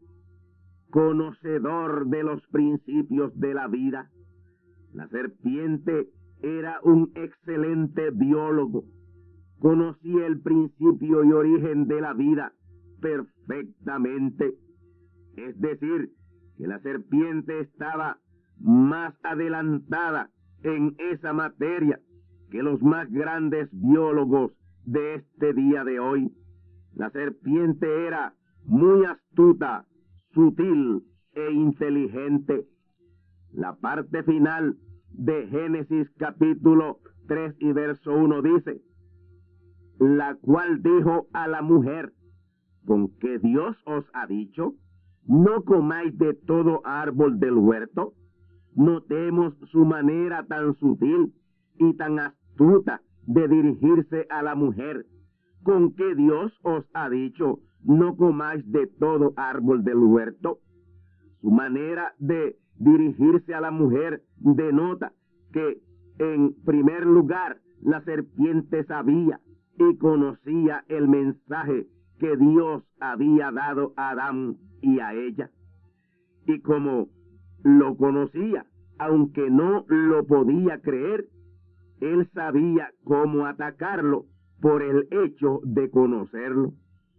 conocedor de los principios de la vida. La serpiente era un excelente biólogo. Conocía el principio y origen de la vida perfectamente. Es decir, que la serpiente estaba más adelantada en esa materia que los más grandes biólogos de este día de hoy. La serpiente era muy astuta, sutil e inteligente. La parte final de Génesis capítulo 3 y verso 1 dice: la cual dijo a la mujer: ¿con qué Dios os ha dicho? No comáis de todo árbol del huerto. Notemos su manera tan sutil y tan astuta de dirigirse a la mujer. ¿Con qué Dios os ha dicho? No comáis de todo árbol del huerto. Su manera de dirigirse a la mujer denota que, en primer lugar, la serpiente sabía y conocía el mensaje que Dios había dado a Adán y a ella. Y como lo conocía, aunque no lo podía creer, él sabía cómo atacarlo por el hecho de conocerlo.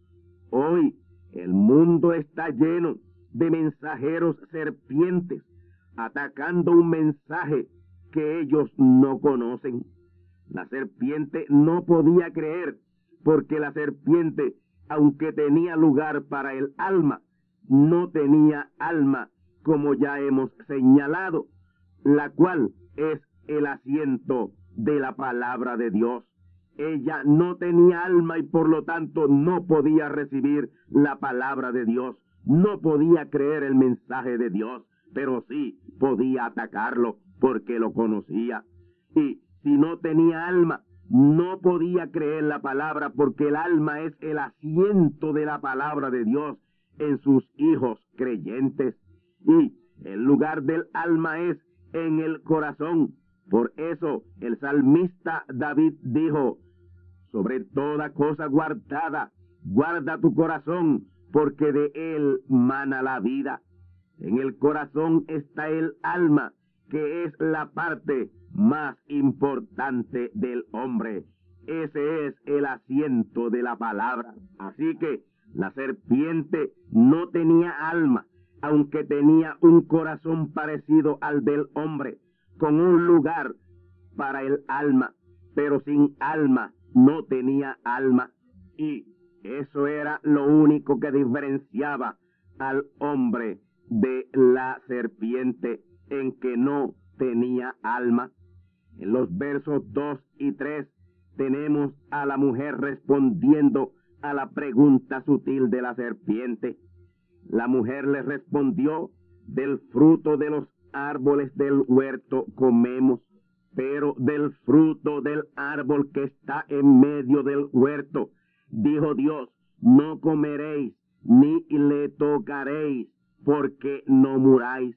Hoy el mundo está lleno de mensajeros serpientes atacando un mensaje que ellos no conocen. La serpiente no podía creer, porque la serpiente, aunque tenía lugar para el alma, no tenía alma, como ya hemos señalado, la cual es el asiento de la palabra de Dios. Ella no tenía alma y por lo tanto no podía recibir la palabra de Dios, no podía creer el mensaje de Dios, pero sí podía atacarlo porque lo conocía. Y si no tenía alma, no podía creer la palabra, porque el alma es el asiento de la palabra de Dios en sus hijos creyentes. Y el lugar del alma es en el corazón. Por eso el salmista David dijo: sobre toda cosa guardada, guarda tu corazón, porque de él mana la vida. En el corazón está el alma, que es la parte más importante del hombre. Ese es el asiento de la palabra. Así que la serpiente no tenía alma, aunque tenía un corazón parecido al del hombre, con un lugar para el alma, pero sin alma, no tenía alma. Y eso era lo único que diferenciaba al hombre de la serpiente, en que no tenía alma. En los versos 2 y 3 tenemos a la mujer respondiendo a la pregunta sutil de la serpiente. La mujer le respondió: del fruto de los árboles del huerto comemos, pero del fruto del árbol que está en medio del huerto, dijo Dios, no comeréis ni le tocaréis, porque no muráis.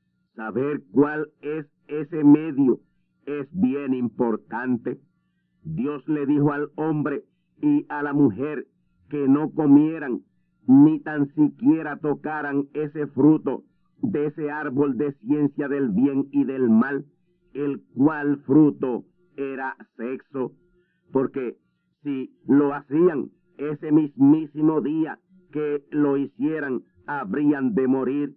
Saber cuál es ese medio es bien importante. Dios le dijo al hombre y a la mujer que no comieran ni tan siquiera tocaran ese fruto de ese árbol de ciencia del bien y del mal, el cual fruto era sexo, porque si lo hacían ese mismísimo día que lo hicieran, habrían de morir.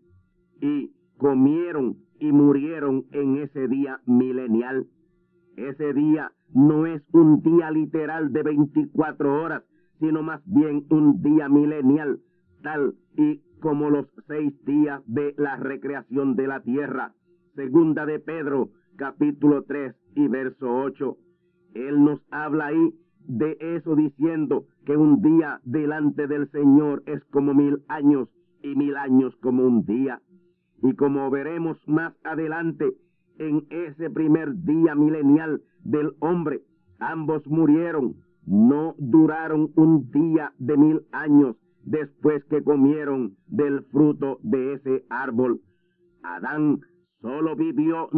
Y comieron y murieron en ese día milenial. Ese día no es un día literal de 24 horas, sino más bien un día milenial, tal y como los 6 días de la recreación de la tierra. Segunda de Pedro, capítulo 3 y verso 8. Él nos habla ahí de eso, diciendo que un día delante del Señor es como 1000 años y 1000 años como un día. Y como veremos más adelante, en ese primer día milenial del hombre, Ambos murieron, no duraron un día de 1000 años después que comieron del fruto de ese árbol. Adán solo vivió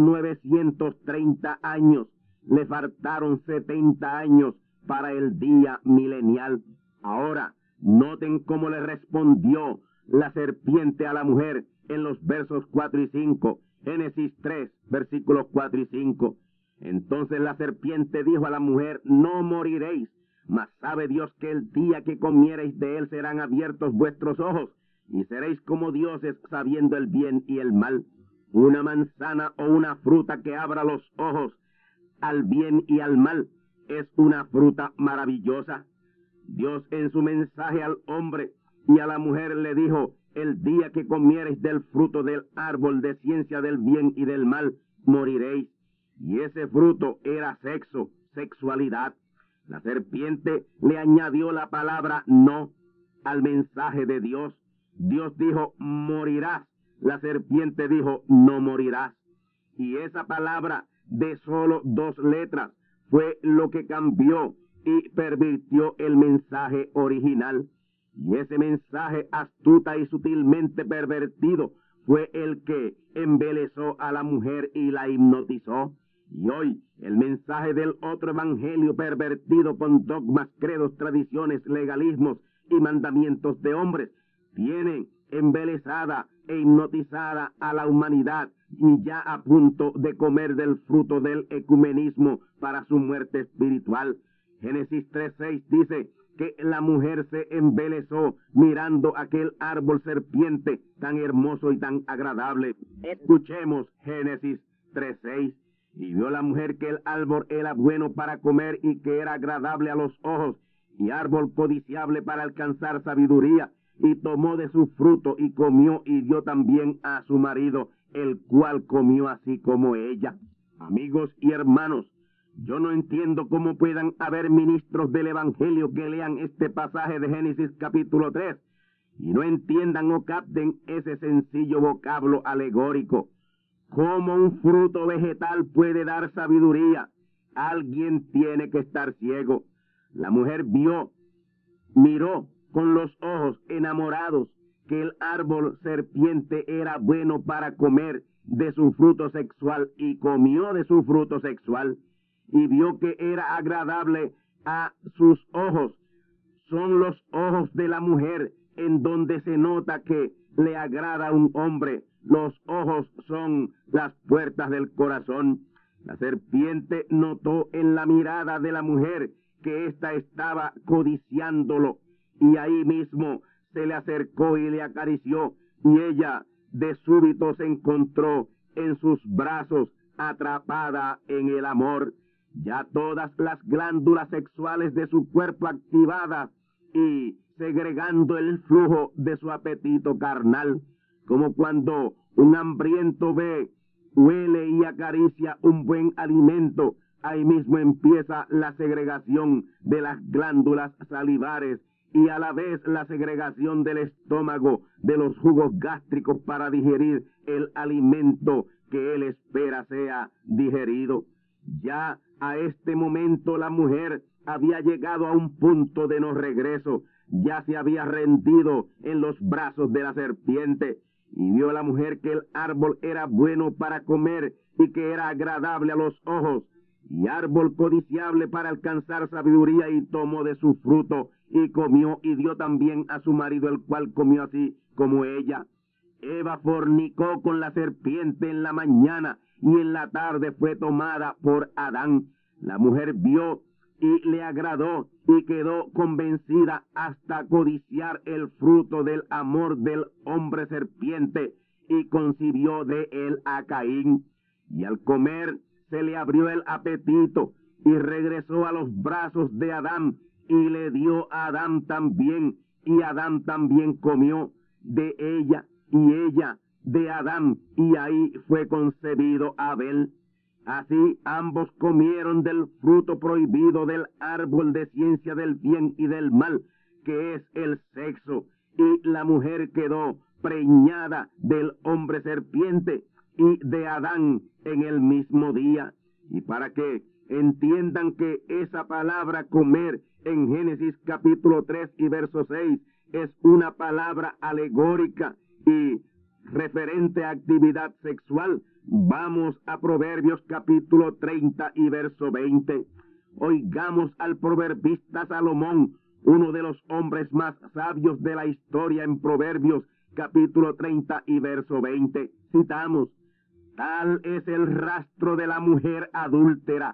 930 años, le faltaron 70 años para el día milenial. Ahora, noten cómo le respondió la serpiente a la mujer en los versos 4 y 5, Génesis 3, versículos 4 y 5. Entonces la serpiente dijo a la mujer: no moriréis, mas sabe Dios que el día que comiereis de él serán abiertos vuestros ojos, y seréis como dioses, sabiendo el bien y el mal. Una manzana o una fruta que abra los ojos al bien y al mal es una fruta maravillosa. Dios en su mensaje al hombre y a la mujer le dijo: el día que comiereis del fruto del árbol de ciencia del bien y del mal, moriréis. Y ese fruto era sexo, sexualidad. La serpiente le añadió la palabra no al mensaje de Dios. Dios dijo: morirás. La serpiente dijo: no morirás. Y esa palabra de solo 2 letras fue lo que cambió y pervirtió el mensaje original. Y ese mensaje astuta y sutilmente pervertido fue el que embelezó a la mujer y la hipnotizó. Y hoy el mensaje del otro evangelio pervertido con dogmas, credos, tradiciones, legalismos y mandamientos de hombres tiene embelezada e hipnotizada a la humanidad, y ya a punto de comer del fruto del ecumenismo para su muerte espiritual. Génesis 3:6 dice que la mujer se embelezó mirando aquel árbol serpiente tan hermoso y tan agradable. Escuchemos Génesis 3:6. Y vio la mujer que el árbol era bueno para comer y que era agradable a los ojos, y árbol codiciable para alcanzar sabiduría, y tomó de su fruto y comió y dio también a su marido, el cual comió así como ella. Amigos y hermanos, yo no entiendo cómo puedan haber ministros del evangelio que lean este pasaje de Génesis capítulo 3 y no entiendan o capten ese sencillo vocablo alegórico. ¿Cómo un fruto vegetal puede dar sabiduría? Alguien tiene que estar ciego. La mujer miró con los ojos enamorados que el árbol serpiente era bueno para comer de su fruto sexual, y comió de su fruto sexual, y vio que era agradable a sus ojos. Son los ojos de la mujer en donde se nota que le agrada a un hombre. Los ojos son las puertas del corazón. La serpiente notó en la mirada de la mujer que ésta estaba codiciándolo, y ahí mismo se le acercó y le acarició, y ella de súbito se encontró en sus brazos, atrapada en el amor. Ya todas las glándulas sexuales de su cuerpo activadas y segregando el flujo de su apetito carnal, como cuando un hambriento ve, huele y acaricia un buen alimento. Ahí mismo empieza la segregación de las glándulas salivares y a la vez la segregación del estómago, de los jugos gástricos para digerir el alimento que él espera sea digerido. Ya a este momento la mujer había llegado a un punto de no regreso, ya se había rendido en los brazos de la serpiente, y vio la mujer que el árbol era bueno para comer y que era agradable a los ojos, y árbol codiciable para alcanzar sabiduría, y tomó de su fruto y comió y dio también a su marido, el cual comió así como ella. Eva fornicó con la serpiente en la mañana y en la tarde fue tomada por Adán. La mujer vio y le agradó y quedó convencida hasta codiciar el fruto del amor del hombre serpiente, y concibió de él a Caín. Y al comer se le abrió el apetito y regresó a los brazos de Adán, y le dio a Adán también, y Adán también comió de ella, y ella de Adán, y ahí fue concebido Abel. Así ambos comieron del fruto prohibido del árbol de ciencia del bien y del mal, que es el sexo, y la mujer quedó preñada del hombre serpiente y de Adán en el mismo día. Y para que Entiendan que esa palabra comer en Génesis capítulo 3 y verso 6 es una palabra alegórica y referente a actividad sexual. Vamos a Proverbios capítulo 30 y verso 20. Oigamos al proverbista Salomón, uno de los hombres más sabios de la historia, en Proverbios capítulo 30 y verso 20. Citamos: tal es el rastro de la mujer adúltera.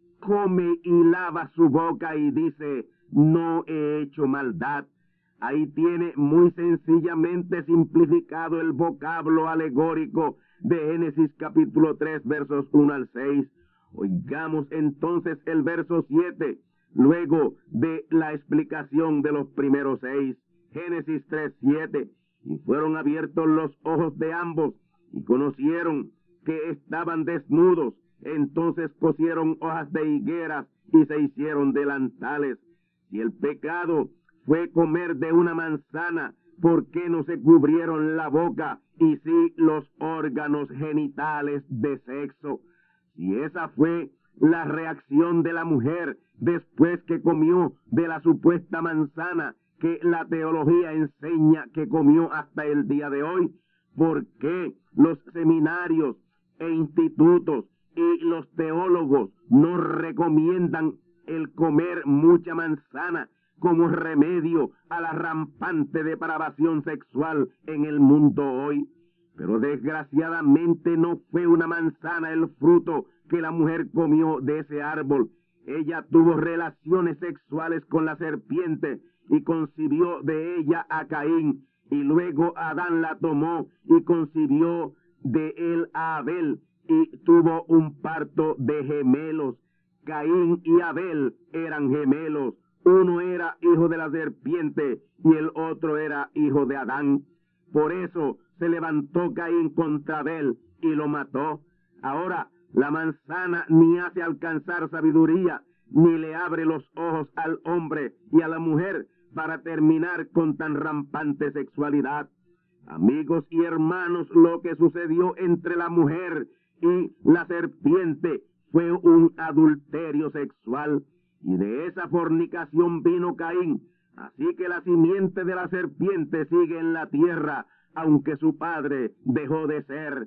Come y lava su boca y dice: no he hecho maldad. Ahí tiene muy sencillamente simplificado el vocablo alegórico de Génesis capítulo 3 versos 1 al 6. Oigamos entonces el verso 7, luego de la explicación de los primeros 6. Génesis 3, 7. Y fueron abiertos los ojos de ambos, y conocieron que estaban desnudos. Entonces cosieron hojas de higueras y se hicieron delantales. Si el pecado fue comer de una manzana, ¿por qué no se cubrieron la boca y sí los órganos genitales de sexo? Si esa fue la reacción de la mujer después que comió de la supuesta manzana que la teología enseña que comió hasta el día de hoy, ¿por qué los seminarios e institutos y los teólogos no recomiendan el comer mucha manzana como remedio a la rampante depravación sexual en el mundo hoy? Pero desgraciadamente no fue una manzana el fruto que la mujer comió de ese árbol. Ella tuvo relaciones sexuales con la serpiente y concibió de ella a Caín, y luego Adán la tomó y concibió de él a Abel, y tuvo un parto de gemelos. Caín y Abel eran gemelos. Uno era hijo de la serpiente y el otro era hijo de Adán. Por eso se levantó Caín contra Abel y lo mató. Ahora, la manzana ni hace alcanzar sabiduría, ni le abre los ojos al hombre y a la mujer para terminar con tan rampante sexualidad. Amigos y hermanos, lo que sucedió entre la mujer y la serpiente fue un adulterio sexual, y de esa fornicación vino Caín. Así que la simiente de la serpiente sigue en la tierra, aunque su padre dejó de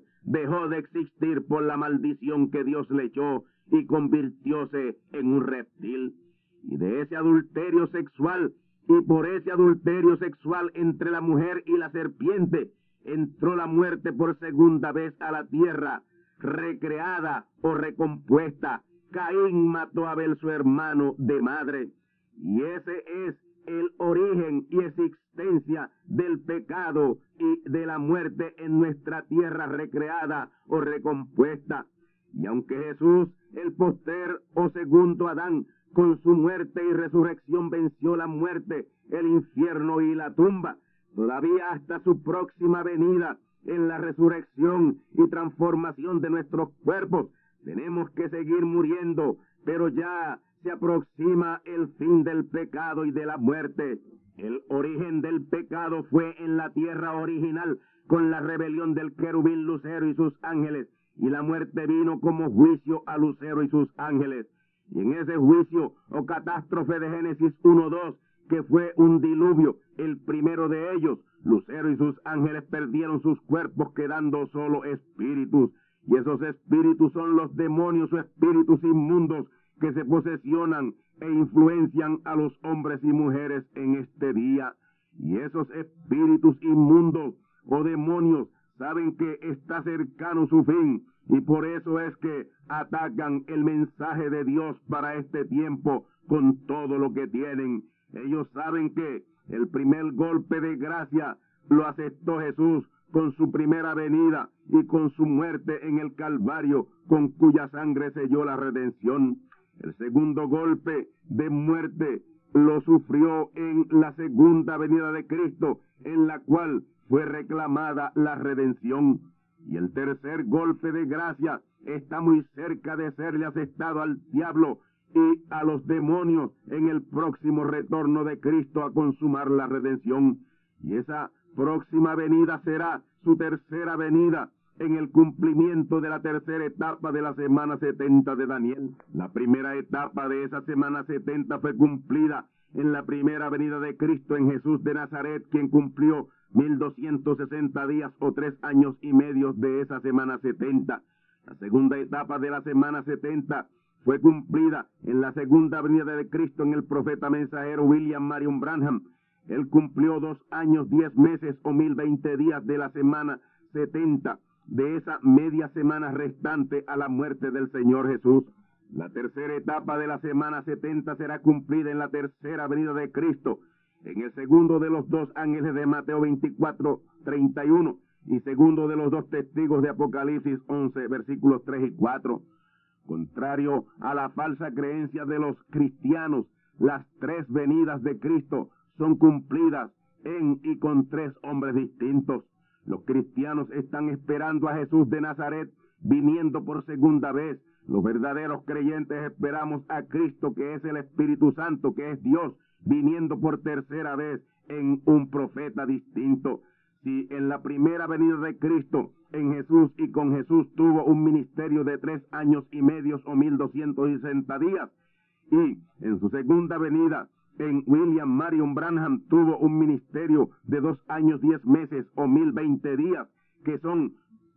existir por la maldición que Dios le echó y convirtióse en un reptil. Y de ese adulterio sexual, y por ese adulterio sexual entre la mujer y la serpiente, entró la muerte por segunda vez a la tierra, recreada o recompuesta. Caín mató a Abel, su hermano de madre, y ese es el origen y existencia del pecado y de la muerte en nuestra tierra recreada o recompuesta. Y aunque Jesús, el postrer o segundo Adán, con su muerte y resurrección venció la muerte, el infierno y la tumba, todavía hasta su próxima venida en la resurrección y transformación de nuestros cuerpos, tenemos que seguir muriendo, pero ya se aproxima el fin del pecado y de la muerte. El origen del pecado fue en la tierra original, con la rebelión del querubín Lucero y sus ángeles, y la muerte vino como juicio a Lucero y sus ángeles. Y en ese juicio o catástrofe de Génesis 1:2, que fue un diluvio, el primero de ellos, Lucero y sus ángeles perdieron sus cuerpos, quedando solo espíritus. Y esos espíritus son los demonios o espíritus inmundos que se posesionan e influencian a los hombres y mujeres en este día. Y esos espíritus inmundos o demonios saben que está cercano su fin, y por eso es que atacan el mensaje de Dios para este tiempo con todo lo que tienen. Ellos saben que el primer golpe de gracia lo aceptó Jesús con su primera venida y con su muerte en el Calvario, con cuya sangre selló la redención. El segundo golpe de muerte lo sufrió en la segunda venida de Cristo, en la cual fue reclamada la redención. Y el tercer golpe de gracia está muy cerca de serle aceptado al diablo y a los demonios en el próximo retorno de Cristo a consumar la redención. Y esa próxima venida será su tercera venida, en el cumplimiento de la tercera etapa de la semana 70 de Daniel. La primera etapa de esa semana 70 fue cumplida en la primera venida de Cristo en Jesús de Nazaret, quien cumplió 1260 días o 3 años y medio de esa semana 70. La segunda etapa de la semana 70 fue cumplida en la segunda venida de Cristo en el profeta mensajero William Marion Branham. Él cumplió 2 años, 10 meses o 1020 días de la semana 70, de esa media semana restante a la muerte del Señor Jesús. La tercera etapa de la semana 70 será cumplida en la tercera venida de Cristo, en el segundo de los 2 ángeles de Mateo 24:31 y segundo de los 2 testigos de Apocalipsis 11, versículos 3 y 4. Contrario a la falsa creencia de los cristianos, las 3 venidas de Cristo son cumplidas en y con 3 hombres distintos. Los cristianos están esperando a Jesús de Nazaret viniendo por segunda vez. Los verdaderos creyentes esperamos a Cristo, que es el Espíritu Santo, que es Dios, viniendo por tercera vez en un profeta distinto. Si en la primera venida de Cristo, en Jesús y con Jesús, tuvo un ministerio de 3 años y medio o 1260 días, y en su segunda venida, en William Marion Branham, tuvo un ministerio de 2 años, 10 meses o 1020 días, que son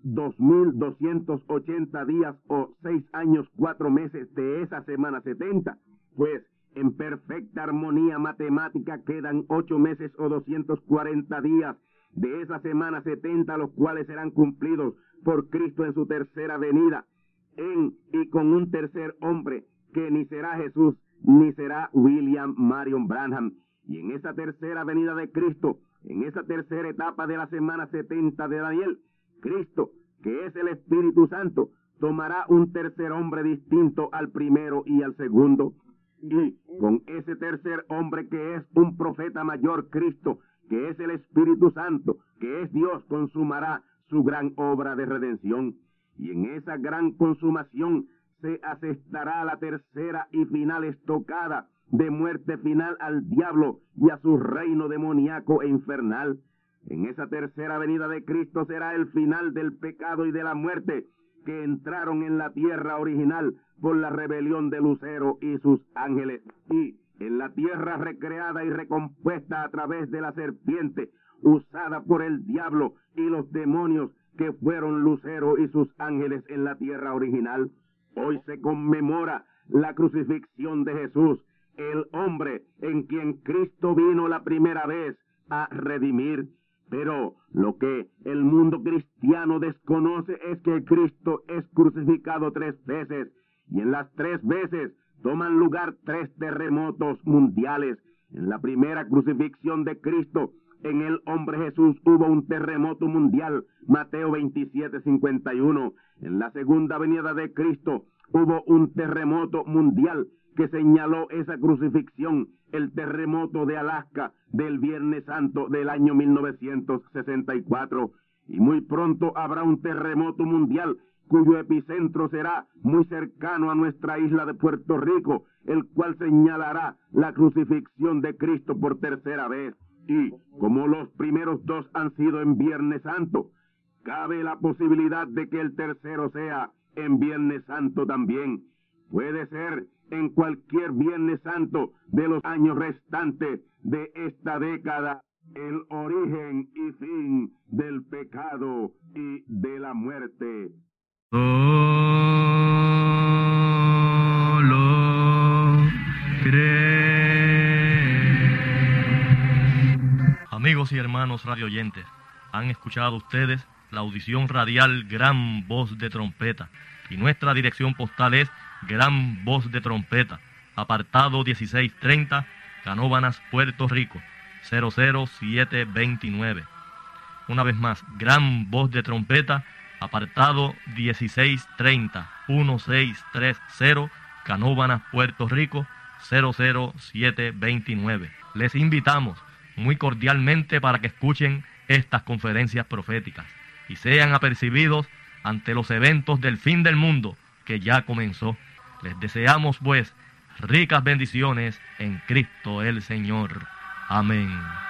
2280 días o 6 años, 4 meses de esa semana 70, pues en perfecta armonía matemática quedan 8 meses o 240 días de esa semana 70, los cuales serán cumplidos por Cristo en su tercera venida, en y con un tercer hombre, que ni será Jesús, ni será William Marion Branham. Y en esa tercera venida de Cristo, en esa tercera etapa de la semana 70 de Daniel, Cristo, que es el Espíritu Santo, tomará un tercer hombre distinto al primero y al segundo. Y con ese tercer hombre, que es un profeta mayor, Cristo, que es el Espíritu Santo, que es Dios, consumará su gran obra de redención. Y en esa gran consumación se asestará la tercera y final estocada de muerte final al diablo y a su reino demoníaco e infernal. En esa tercera venida de Cristo será el final del pecado y de la muerte, que entraron en la tierra original por la rebelión de Lucero y sus ángeles. Y en la tierra recreada y recompuesta a través de la serpiente, usada por el diablo y los demonios, que fueron Lucero y sus ángeles en la tierra original. Hoy se conmemora la crucifixión de Jesús, el hombre en quien Cristo vino la primera vez a redimir. Pero lo que el mundo cristiano desconoce es que Cristo es crucificado 3 veces, y en las 3 veces toman lugar 3 terremotos mundiales. En la primera crucifixión de Cristo, en el hombre Jesús, hubo un terremoto mundial, Mateo 27:51. En la segunda venida de Cristo hubo un terremoto mundial que señaló esa crucifixión, el terremoto de Alaska del Viernes Santo del año 1964. Y muy pronto habrá un terremoto mundial cuyo epicentro será muy cercano a nuestra isla de Puerto Rico, el cual señalará la crucifixión de Cristo por tercera vez. Y como los primeros 2 han sido en Viernes Santo, cabe la posibilidad de que el tercero sea en Viernes Santo también. Puede ser en cualquier Viernes Santo de los años restantes de esta década, el origen y fin del pecado y de la muerte. Solo Amigos y hermanos radioyentes, han escuchado ustedes la audición radial Gran Voz de Trompeta, y nuestra dirección postal es Gran Voz de Trompeta, apartado 1630, Canóvanas, Puerto Rico, 00729. Una vez más, Gran Voz de Trompeta, apartado 1630, 1630, Canóvanas, Puerto Rico, 00729. Les invitamos muy cordialmente para que escuchen estas conferencias proféticas y sean apercibidos ante los eventos del fin del mundo que ya comenzó. Les deseamos, pues, ricas bendiciones en Cristo el Señor. Amén.